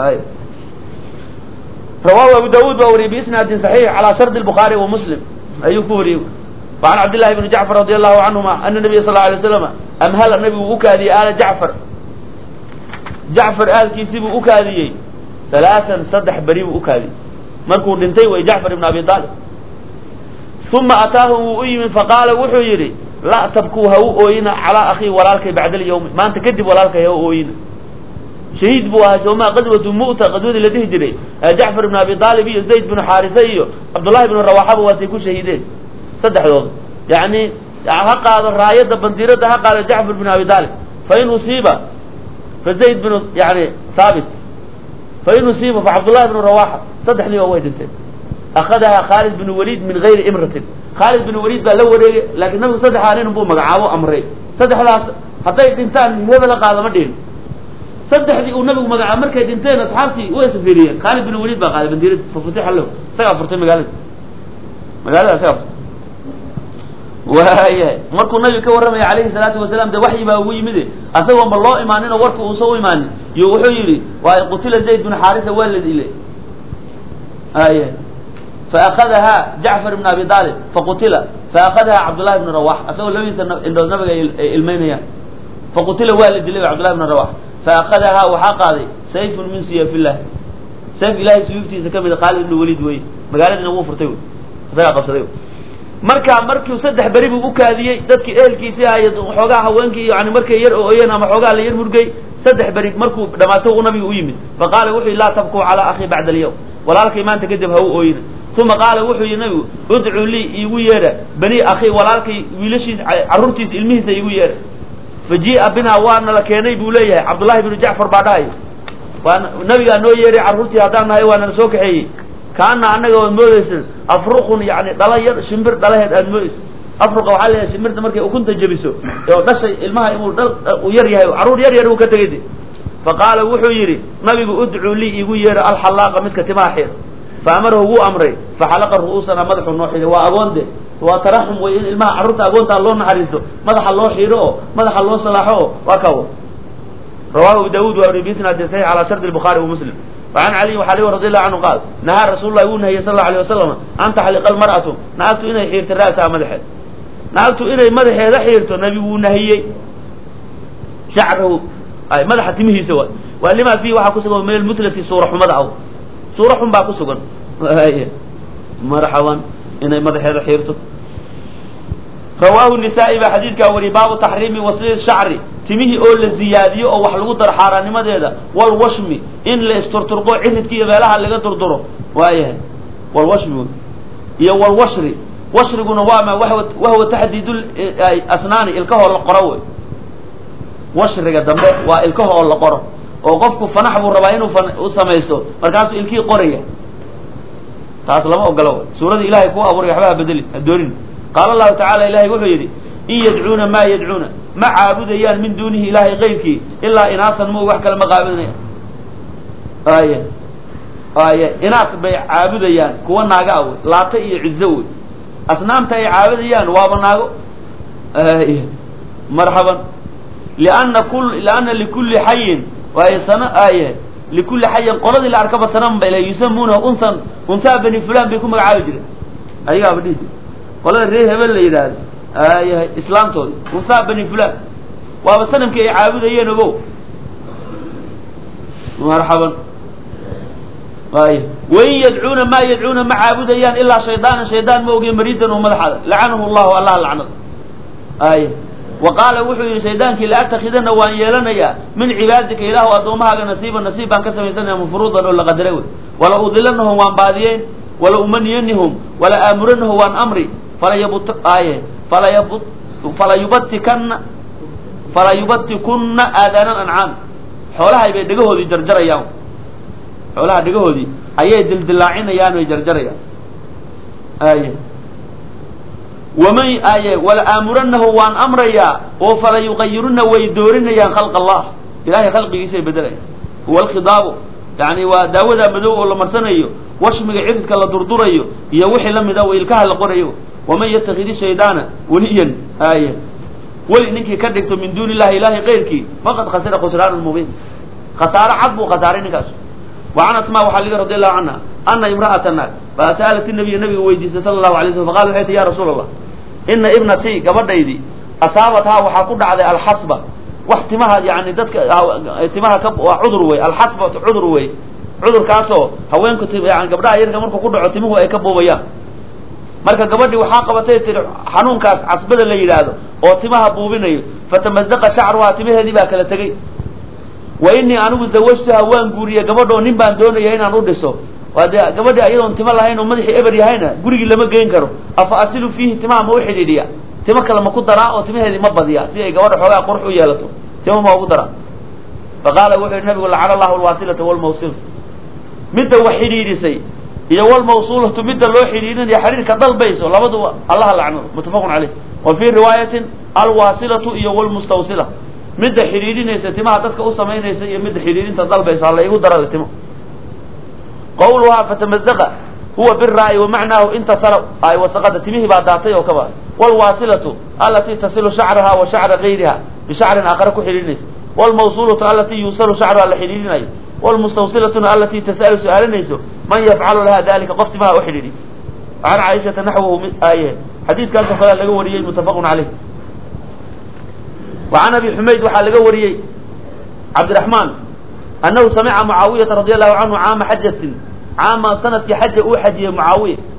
rawahu abu daud baa wariyay biisnaadin saxiix calaa shardi الbukhaari wa muslim ayuu ku wariyey وعن عبد الله بن جعفر رضي الله عنهما أن النبي صلى الله عليه وسلم أمهل النبي أكادي آل جعفر آل كيسيب أكادي ثلاثا صدح بريب أكادي مركو دنتي وجعفر بن أبي طالب ثم أتاه أيمن فقال وحيري لا تبكوا هو أوينا على أخي ولالك بعد اليوم ما أنت كذب ولالك يا أوينا شهيد بوها وما غزوة مؤتة غزوة التي هجري جعفر بن أبي طالب زيد بن حارثي عبد الله بن رواحة واتيكو شهيدين صدح دول يعني هقى الراية بنديرة هقى جعفر بن أبي طالب فإن أصيب فزيد بن يعني ثابت فإن أصيب فعبد الله بن رواحة صدح لي وويد انتين أخذها خالد بن وليد من غير إمرة خالد بن وليد بقى لو لكن نبي صدح علينا بو مقعاوه أمرين صدح لا حتى الإنسان هذا لقى هذا مدين صدح لي ونبي مقعا مركز انتين أصحابتي ويسفيريين خالد بن وليد بقى خالد بن ديرة ففتح له سيغفرتين مقالة سيغفرت وهي markuu nabiga ka waramay calayhi salaatu wasalaam de waxyi baa ugu yimid asagoo ma loo imaanin oo warka uu soo imaanin iyo wuxuu yiri waa qutila zayd bin haarisa walad ile فأخذها جعفر بن أبي طالب فقتل فأخذها عبد الله بن رواح أسأل لبيس إنه نبغى المينيا فقتل والد لي عبد الله بن رواح فأخذها وحق هذه سيف من سيف الله سيف إلهي سيفتي سكمل خالد بن وليد وي مقالة إنه فرتيو فسيا قصديو markii saddex bari buu u kaadiyay dadkii ehelkiisii ay xoogaa haweenkii yani markay yar ooyeen ama xoogaa la yar murgay saddex bari markuu dhamaato uu nabigu u yimid faqaala wuxuu la tabku ala akhi ba'da al-yawm walaalkay maanta kadib ha u ooyin thumma qaala wuxuu yiri nabigu ud'u li igu yeera bani akhi walaalkay wiilashiis carruurtiis ilmihiisa igu yeera faji'a bina waana la keenay buu leeyahay Abdullah ibn Ja'far baadhay waana nabiga noo yeeray carruurtii hadaan nahay waana soo kaxeeyay kaana anaga oo moodaysan afruqun yani dhalayar shimbir dhalaheed aad mooys afruqa waxa la shimbirta markay ukunta jabiso oo dhashay ilmaha inuu dhal u yar yahay caruur yar yar uu ka tagay faqaala wuxuu yiri nabigu ud'u li igu yeera al halaqa midka timaa xir faamarahu uu amray faxalaqa ru'usana madaxu noo xiray waa agoonde waa tarahum way ilmaha caruurta agoonta loo naxariisto madaxa loo xiro madaxa loo salaaxo waa kawo rawahu daawud wa ibn bisnad sahih ala shart al-bukhari wa muslim وعن علي وحلي رضي الله عنه قال نهى رسول الله ونهي صلى الله عليه وسلم أن تحلق المرأة نالت إني حيرت رأسها مدحت نالت إني مدحت حيرت نبي ونهي شعره أي مدحت تمه سوا ولما فيه وحكسه من المثلة سورة مدعو سورة باكسه مرحبا إني مدحت حيرت رواه النساء بحديث كوري باب تحريم وصل الشعر تمه أول الزيادية أو وحلو در حاراني مدهدا والوشم إن لا استرترقو عهد كي بالها اللي تردره وآيه والوشم يا والوشر وشر قنواما وهو تحديد الأسنان الكهو القروي وشر قدام والكهو القرو وقفك فنحبوا الرباين وسميسو مركاسو الكي قرية تاس لما أقلوا سورة إلهي كو أبو ريحبها بدل الدورين قال الله تعالى إلهي وحيدي إن يدعون ما يدعون ما عابديان من دونه إلهي غيرك إلا إناثا مو وحكا المقابلين آية إناث بي عابديان كوا ناقاوي لا تأي عزوي أصنام تأي عابديان وابا ناقو مرحبا لأن لكل حي وهي سنة آية لكل حي قرد اللي أركب سنم بإليه يسمونه أنثى بني فلان بيكون مقعابد أيها بديد قرد الريه بل يداد آية إسلام تولي أنثى بني فلان وابا سنم كي عابديان وقو مرحبا آية وإن يدعون ما يدعون مع عابديان إلا شيطان موقي مريدا ومدحا لعنه الله والله لعنه آية وقال وحي شيطانك لا أتخذن وأن يلنيا من عبادك إله وأدومها نصيبا كسم سنة مفروضا ولا قدروا ولا أضلنهم وأن باديين ولا أمنينهم ولا آمرنهم وأن أمري فلا يبتكن آذان الأنعام حولها يبقى دقوه دي جرجر ياهم حولها دقوه دي أيه دلدلاعين يانو يجرجر ياهم آية ومن آية ولا آمرنه وأن أمريا وفلا يغيرن ويدورن يا خلق الله إلهي خلق يسي بدله هو الخضاب يعني وداود مدو ولا مرسنيو وشمق عدك الله دردريو يوحي لم يدو إلكاه لقريو ومن يتخذ الشيطان وليا آية ولي إنك كدكت من دون الله إلهي غيرك فقد خسر خسران المبين خسارة عضب وخسارين كاس وعن أسماء وحليل رضي الله عنها أن امرأة الناس فسألت النبي ويجيس صلى الله عليه وسلم فقال حيث يا رسول الله إن ابنتي قبل يدي أصابتها وحقود على الحصبة واحتماها يعني دتك احتماها كب وعذر وي الحصبة عذر كاسو هوين كتب يعني قبلها يرجع مركو كود عتمه أي كبوبيا marka gabadhii waxa qabatay tir xanuunkaas casbada la yiraahdo oo timaha buubinayo fatamazzaqa sha'ruha timaheedii baa kala tagay wa inni anigu zawajtaha waan guuriye gabadhoo nin baan doonayaa inaan u dhiso wada gabadhii ayadoon timo lahayn oo madaxii eber yahayna gurigi lama geyn karo afa asilu fihi timaha ma u xidhiidhiya timo kale ma ku daraa oo timaheedii ma badiya si ay gabadha xoogaa qurux u yeelato timo ma ugu daraa faqala wuxuu nabigu la'ana Allahu alwasilata wal mawsil midda waxidhiidhisay iyo wal mawsulatu midda loo xiriirin iyo xiriirka dalbayso labadu Allah la'ano mutafaqun alayh wa fi riwayatin al wasilatu iyo wal mustawsila midda xiriirinaysa timaha dadka u sameeynaysa iyo midda xiriirinta dalbaysa la igu daraa timo qawluha fatamazzaqa huwa birra'i wa ma'nahu intasara ay wasaqada timihi ba daatay oo kaba wal wasilatu allati tasilu sha'raha wa sha'ra ghayriha bi sha'rin akhar ku xiriirinaysa wal mawsulatu allati yusalu sha'ruha la xiriirinayo والمستوصلة التي تسأل سؤالنيسو من يفعل لها ذلك قفت ما أحرري can caaishata naxwahu aaye xadiidkaasoo kale laga wariyey muttafaqun caleyh. wa can abi xumayd waxaa laga wariyey cabdiraxmaan annahu samica mucaawiyata radi allahu canhu caama xajatin caama sanadkii xaja uu xajiyey mucaawiya